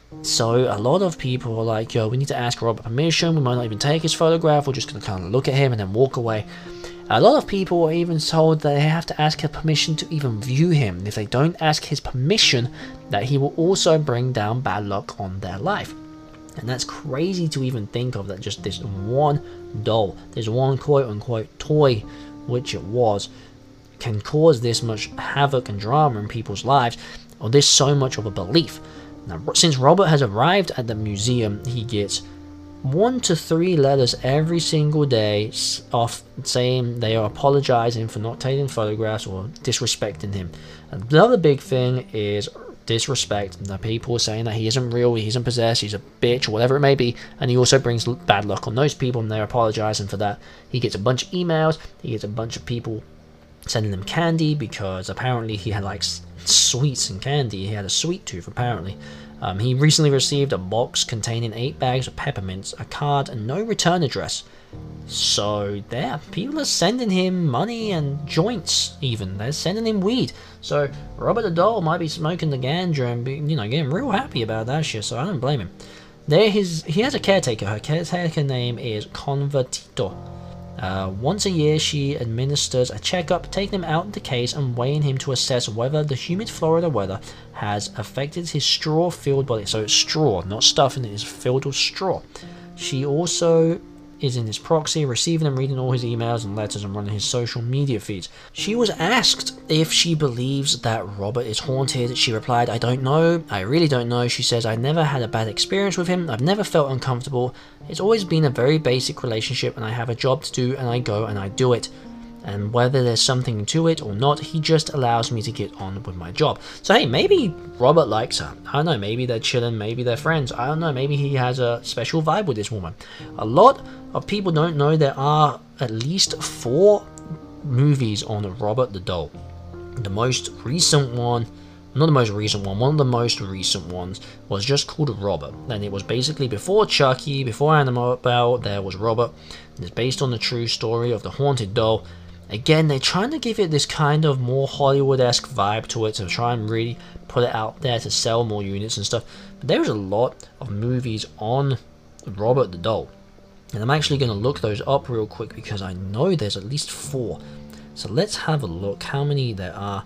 A: So a lot of people are like, yo, we need to ask Robert permission, we might not even take his photograph, we're just gonna kind of look at him and then walk away. A lot of people are even told that they have to ask his permission to even view him. If they don't ask his permission, that he will also bring down bad luck on their life. And that's crazy to even think of, that just this one doll, this one quote-unquote toy, which it was, can cause this much havoc and drama in people's lives, or this so much of a belief. Now, since Robert has arrived at the museum, he gets one to three letters every single day off saying they are apologizing for not taking photographs or disrespecting him. Another big thing is disrespect. The people are saying that he isn't real, he isn't possessed, he's a bitch, or whatever it may be, and he also brings bad luck on those people and they're apologizing for that. He gets a bunch of emails, he gets a bunch of people sending him candy because apparently he had like sweets and candy. He had a sweet tooth apparently. Um, he recently received a box containing eight bags of peppermints, a card, and no return address. So there, people are sending him money and joints even. They're sending him weed. So Robert the Doll might be smoking the ganja and be, you know, getting real happy about that shit, so I don't blame him. There his, he has a caretaker. Her caretaker name is Convertito. Uh, once a year, she administers a checkup, taking him out of the case and weighing him to assess whether the humid Florida weather has affected his straw-filled body. So it's straw, not stuffing, it is filled with straw. She also is in his proxy, receiving and reading all his emails and letters and running his social media feeds. She was asked if she believes that Robert is haunted. She replied, I don't know, I really don't know. She says, I never had a bad experience with him, I've never felt uncomfortable. It's always been a very basic relationship and I have a job to do and I go and I do it. And whether there's something to it or not, he just allows me to get on with my job. So hey, maybe Robert likes her. I don't know, maybe they're chilling, maybe they're friends. I don't know, maybe he has a special vibe with this woman. A lot of people don't know there are at least four movies on Robert the Doll. The most recent one not the most recent one, one of the most recent ones was just called Robert. And it was basically before Chucky, before Annabelle, there was Robert. And it's based on the true story of the haunted doll. Again, they're trying to give it this kind of more Hollywood-esque vibe to it to try and really put it out there to sell more units and stuff. But there's a lot of movies on Robert the Doll. And I'm actually going to look those up real quick because I know there's at least four. So let's have a look how many there are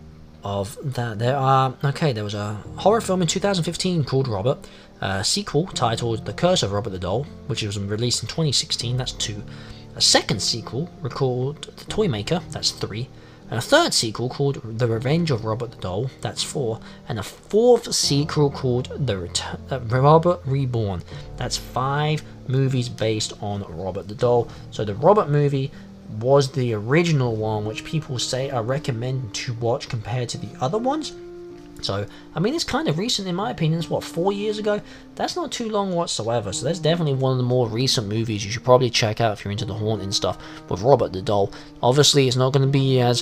A: of that. There are, okay, there was a horror film in two thousand fifteen called Robert, a sequel titled The Curse of Robert the Doll, which was released in twenty sixteen, that's two. A second sequel called The Toy Maker, that's three. And a third sequel called The Revenge of Robert the Doll, that's four. And a fourth sequel called The Ret- uh, Robert Reborn, that's five movies based on Robert the Doll. So the Robert movie was the original one, which people say are recommended to watch compared to the other ones. So, I mean, it's kind of recent in my opinion. It's what, four years ago? That's not too long whatsoever. So that's definitely one of the more recent movies you should probably check out if you're into the haunting stuff with Robert the Doll. Obviously, it's not going to be as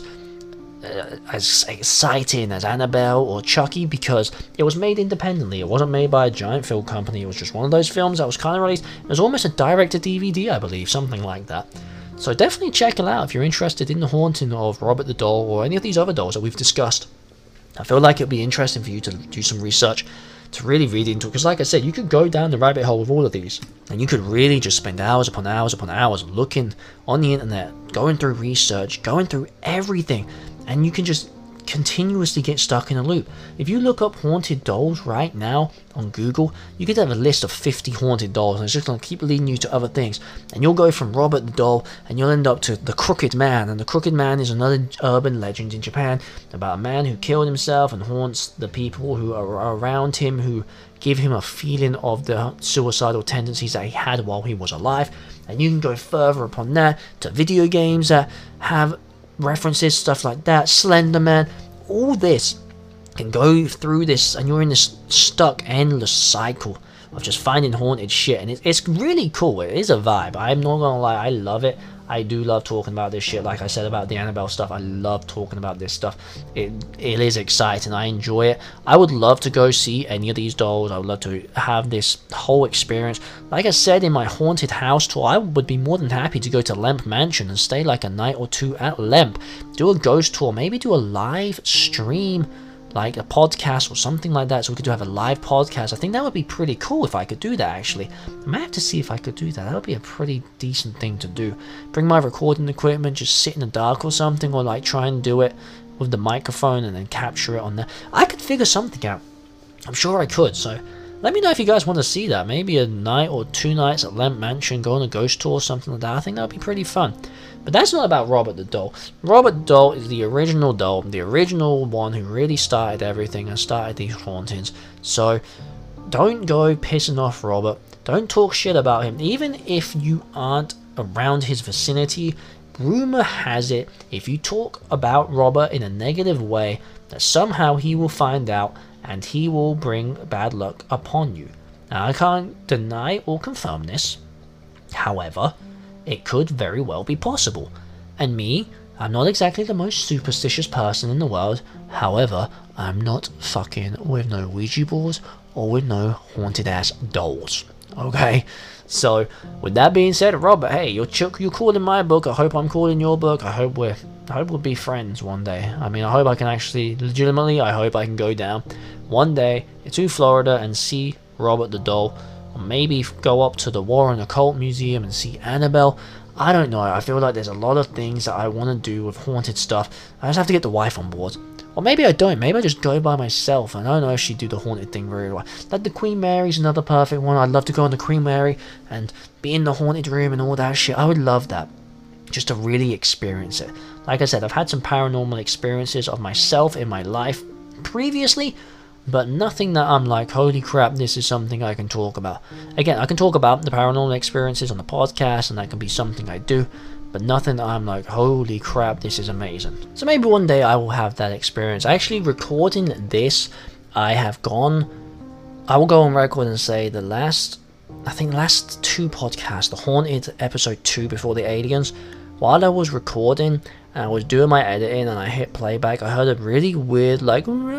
A: uh, as exciting as Annabelle or Chucky because it was made independently. It wasn't made by a giant film company. It was just one of those films that was kind of released. It was almost a direct-to-D V D, I believe, something like that. So definitely check it out if you're interested in the haunting of Robert the Doll or any of these other dolls that we've discussed. I feel like it'd be interesting for you to do some research, to really read into it, because like I said, you could go down the rabbit hole with all of these, and you could really just spend hours upon hours upon hours looking on the internet, going through research, going through everything, and you can just continuously get stuck in a loop. If you look up haunted dolls right now on Google, you could have a list of fifty haunted dolls, and it's just going to keep leading you to other things. And you'll go from Robert the Doll, and you'll end up to the Crooked Man. And the Crooked Man is another urban legend in Japan about a man who killed himself and haunts the people who are around him, who give him a feeling of the suicidal tendencies that he had while he was alive. And you can go further upon that to video games that have references, stuff like that, Slender Man. All this can go through this, and you're in this stuck endless cycle of just finding haunted shit, and it, it's really cool. It is a vibe. I'm not gonna lie, I love it. I do love talking about this shit. Like I said about the Annabelle stuff, I love talking about this stuff. It, it is exciting. I enjoy it. I would love to go see any of these dolls. I would love to have this whole experience. Like I said in my haunted house tour, I would be more than happy to go to Lemp Mansion and stay like a night or two at Lemp. Do a ghost tour. Maybe do a live stream, like a podcast or something like that, so we could have a live podcast. I think that would be pretty cool if I could do that, actually. I might have to see if I could do that. That would be a pretty decent thing to do. Bring my recording equipment, just sit in the dark or something, or like try and do it with the microphone and then capture it on there. I could figure something out. I'm sure I could, so let me know if you guys want to see that. Maybe a night or two nights at Lemp Mansion, go on a ghost tour or something like that. I think that would be pretty fun. But that's not about Robert the Doll. Robert the Doll is the original doll, the original one who really started everything and started these hauntings. So don't go pissing off Robert. Don't talk shit about him. Even if you aren't around his vicinity, rumor has it, if you talk about Robert in a negative way, that somehow he will find out and he will bring bad luck upon you. Now, I can't deny or confirm this. However, it could very well be possible. And me, I'm not exactly the most superstitious person in the world. However, I'm not fucking with no Ouija boards or with no haunted ass dolls. Okay? So, with that being said, Robert, hey, you're you're cool in my book. I hope I'm cool in your book. I hope we're I hope we'll be friends one day. I mean, I hope I can actually, legitimately, I hope I can go down one day to Florida and see Robert the Doll. Or maybe go up to the Warren Occult Museum and see Annabelle. I don't know. I feel like there's a lot of things that I want to do with haunted stuff. I just have to get the wife on board. Or maybe I don't. Maybe I just go by myself. I don't know if she'd do the haunted thing very well. Like the Queen Mary's another perfect one. I'd love to go on the Queen Mary and be in the haunted room and all that shit. I would love that. Just to really experience it. Like I said, I've had some paranormal experiences of myself in my life previously, but nothing that I'm like, holy crap, this is something I can talk about. Again, I can talk about the paranormal experiences on the podcast, and that can be something I do, but nothing that I'm like, holy crap, this is amazing. So maybe one day I will have that experience. Actually, recording this, I have gone, I will go on record and say the last, I think last two podcasts, the Haunted episode two before the aliens, while I was recording and I was doing my editing and I hit playback, I heard a really weird like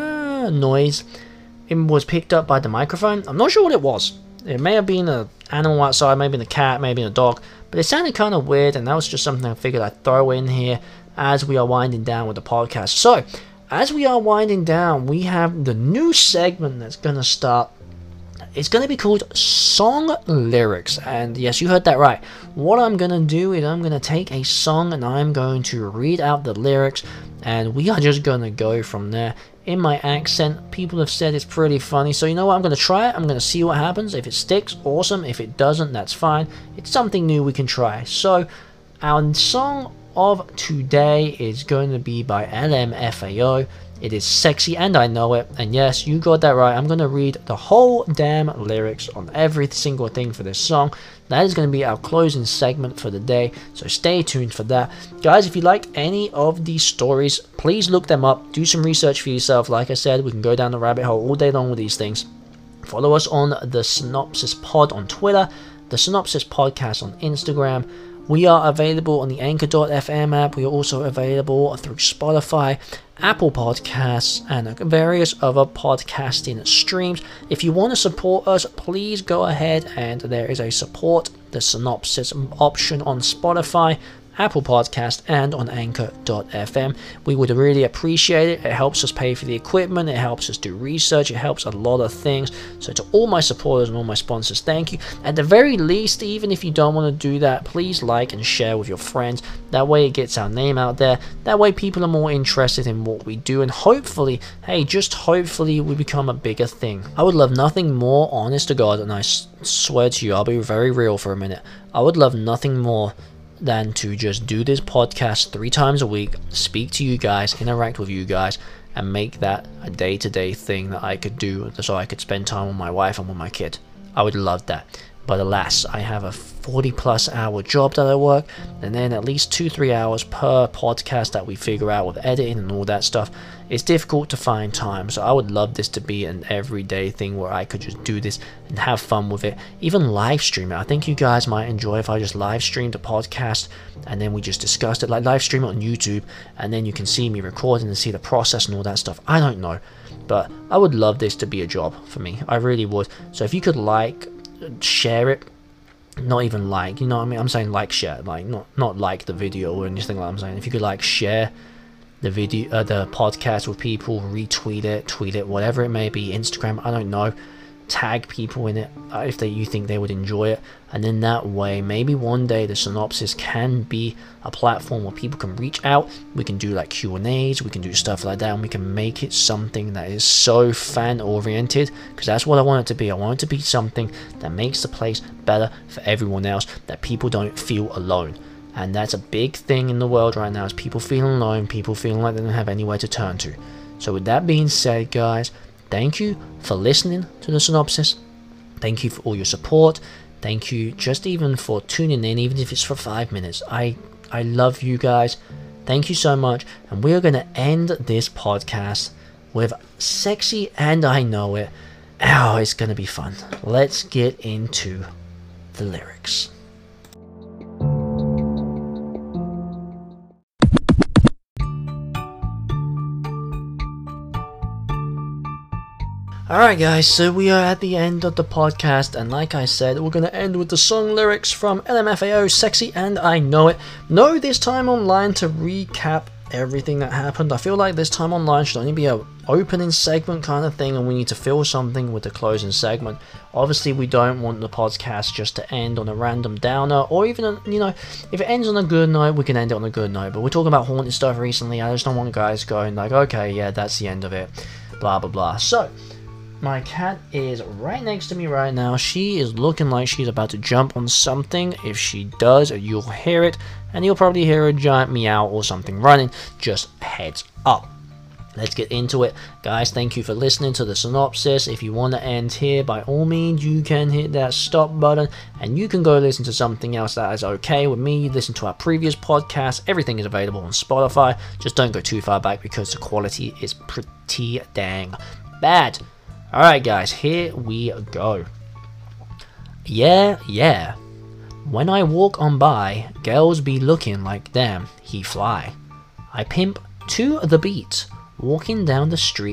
A: of noise it was picked up by the microphone. I'm not sure what it was. It may have been an animal outside, maybe a cat, maybe a dog, but it sounded kind of weird, and that was just something I figured I'd throw in here as we are winding down with the podcast. So, as we are winding down, we have the new segment that's going to start. It's going to be called Song Lyrics, and yes, you heard that right. What I'm going to do is I'm going to take a song and I'm going to read out the lyrics, and we are just going to go from there. In my accent, people have said it's pretty funny, so you know what, I'm going to try it, I'm going to see what happens. If it sticks, awesome. If it doesn't, that's fine. It's something new we can try. So, our song of today is going to be by L M F A O. It is Sexy and I Know It, and yes, you got that right. I'm going to read the whole damn lyrics on every single thing for this song. That is going to be our closing segment for the day, so stay tuned for that. Guys, if you like any of these stories, please look them up, do some research for yourself. Like I said, we can go down the rabbit hole all day long with these things. Follow us on the Synopsis Pod on Twitter, the Synopsis Podcast on Instagram. We are available on the Anchor dot F M app. We are also available through Spotify, Apple Podcasts, and various other podcasting streams. If you want to support us, please go ahead, and there is a support the Synopsis option on Spotify, Apple Podcast, and on Anchor dot F M. We would really appreciate it. It helps us pay for the equipment, it helps us do research, it helps a lot of things. So to all my supporters and all my sponsors, thank you. At the very least, even if you don't want to do that, please like and share with your friends. That way it gets our name out there. That way people are more interested in what we do, and hopefully, hey, just hopefully we become a bigger thing. I would love nothing more, honest to God, and I swear to you, I'll be very real for a minute. I would love nothing more than to just do this podcast three times a week, speak to you guys, interact with you guys, and make that a day-to-day thing that I could do so I could spend time with my wife and with my kid. I would love that. But alas, I have a forty plus hour job that I work, and then at least two three hours per podcast that we figure out with editing and all that stuff. It's difficult to find time, so I would love this to be an everyday thing where I could just do this and have fun with it, even live stream it. I think you guys might enjoy if I just live streamed a podcast and then we just discussed it, like live stream it on YouTube, and then you can see me recording and see the process and all that stuff. I don't know, but I would love this to be a job for me. I really would. So if you could like, share it, not even like, you know what I mean, I'm saying like, share, like not not like the video or anything like I'm saying. If you could like share the video, uh, the podcast with people, retweet it, tweet it, whatever it may be, Instagram, I don't know, tag people in it uh, if they you think they would enjoy it, and then that way maybe one day the Synopsis can be a platform where people can reach out. We can do like Q and A's, we can do stuff like that, and we can make it something that is so fan oriented, because that's what I want it to be. I want it to be something that makes the place better for everyone else, that people don't feel alone. And that's a big thing in the world right now, is people feeling alone, people feeling like they don't have anywhere to turn to. So with that being said, guys, thank you for listening to the Synopsis. Thank you for all your support. Thank you just even for tuning in, even if it's for five minutes. I, I love you guys. Thank you so much. And we are going to end this podcast with Sexy and I Know It. Oh, it's going to be fun. Let's get into the lyrics. Alright guys, so we are at the end of the podcast, and like I said, we're going to end with the song lyrics from L M F A O, Sexy and I Know It. No this time online to recap everything that happened. I feel like this time online should only be a opening segment kind of thing, and we need to fill something with the closing segment. Obviously we don't want the podcast just to end on a random downer, or even, a, you know, if it ends on a good note, we can end it on a good note. But we're talking about haunted stuff recently. I just don't want guys going like, okay, yeah, that's the end of it, blah blah blah. So my cat is right next to me right now. She is looking like she's about to jump on something. If she does, you'll hear it, and you'll probably hear a giant meow or something running. Just heads up. Let's get into it. Guys, thank you for listening to the Synopsis. If you want to end here, by all means, you can hit that stop button, and you can go listen to something else that is okay with me. Listen to our previous podcast. Everything is available on Spotify. Just don't go too far back, because the quality is pretty dang bad. Alright guys, here we go. Yeah, yeah. When I walk on by, girls be looking like damn, he fly. I pimp to the beat, walking down the street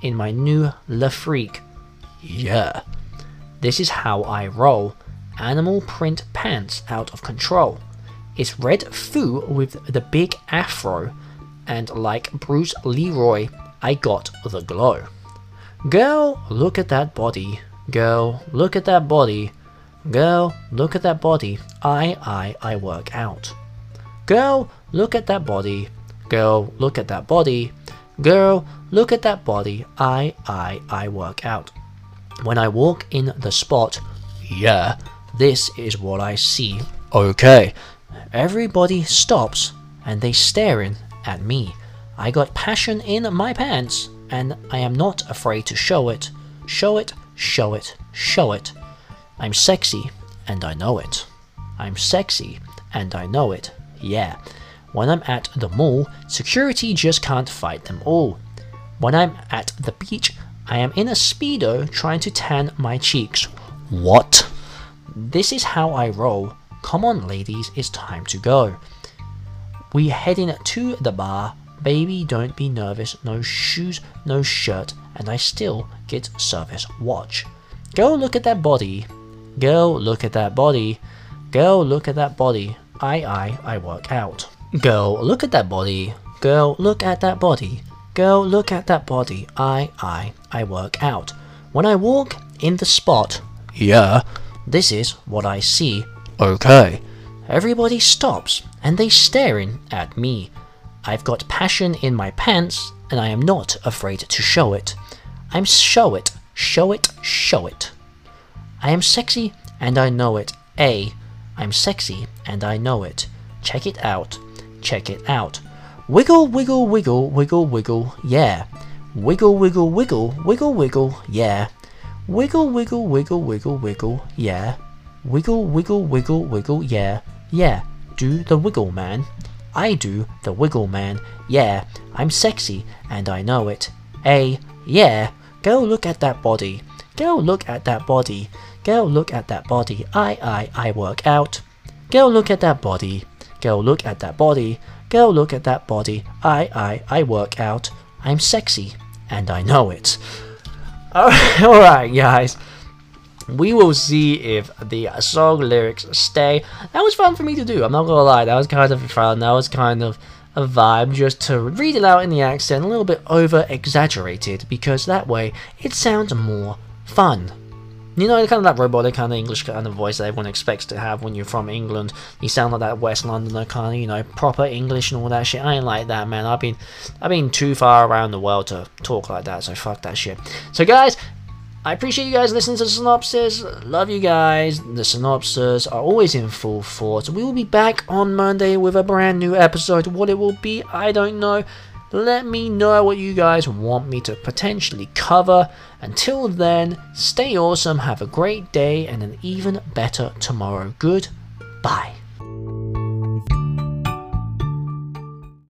A: in my new Le Freak. Yeah. This is how I roll. Animal print pants out of control. It's Red Foo with the big afro, and like Bruce Leroy, I got the glow. Girl, look at that body. Girl, look at that body. Girl, look at that body. I, I, I work out. Girl, look at that body. Girl, look at that body. Girl, look at that body. I, I, I work out. When I walk in the spot, yeah, this is what I see. Okay. Everybody stops and they staring at me. I got passion in my pants and I am not afraid to show it. Show it, show it, show it. I'm sexy and I know it. I'm sexy and I know it. Yeah. When I'm at the mall, security just can't fight them all. When I'm at the beach, I am in a Speedo trying to tan my cheeks. What? This is how I roll. Come on ladies, it's time to go. We heading to the bar. Baby, don't be nervous. No shoes, no shirt, and I still get service watch. Girl, look at that body. Girl, look at that body. Girl, look at that body. I, I, I work out. Girl, look at that body. Girl, look at that body. Girl, look at that body. I, I, I work out. When I walk in the spot, yeah, this is what I see. Okay. Everybody stops and they staring at me. I've got passion in my pants and I am not afraid to show it. I'm show it, show it, show it. I am sexy and I know it. A. I'm sexy and I know it. Check it out. Check it out. Wiggle, wiggle, wiggle, wiggle, wiggle, yeah. Wiggle, wiggle, wiggle, wiggle, wiggle, yeah. Wiggle, wiggle, wiggle, wiggle, wiggle, yeah. Wiggle, wiggle, wiggle, wiggle, yeah. Yeah, do the wiggle, man. I do the wiggle, man. Yeah, I'm sexy and I know it. A. Yeah. Go look at that body. Go look at that body. Go look at that body. I, I, I work out. Go look at that body. Go look at that body. Go look at that body. I, I, I work out. I'm sexy and I know it. Alright, alright guys. We will see if the song lyrics stay. That was fun for me to do, I'm not gonna lie. That was kind of fun. That was kind of a vibe just to read it out in the accent, a little bit over exaggerated, because that way it sounds more fun. You know, kind of that robotic kind of English kind of voice that everyone expects to have when you're from England. You sound like that West Londoner kind of, you know, proper English and all that shit. I ain't like that, man. I've been, I've been too far around the world to talk like that, so fuck that shit. So guys, I appreciate you guys listening to the synopsis. Love you guys. The synopsis are always in full force. We will be back on Monday with a brand new episode. What it will be, I don't know. Let me know what you guys want me to potentially cover. Until then, stay awesome, have a great day, and an even better tomorrow. Goodbye.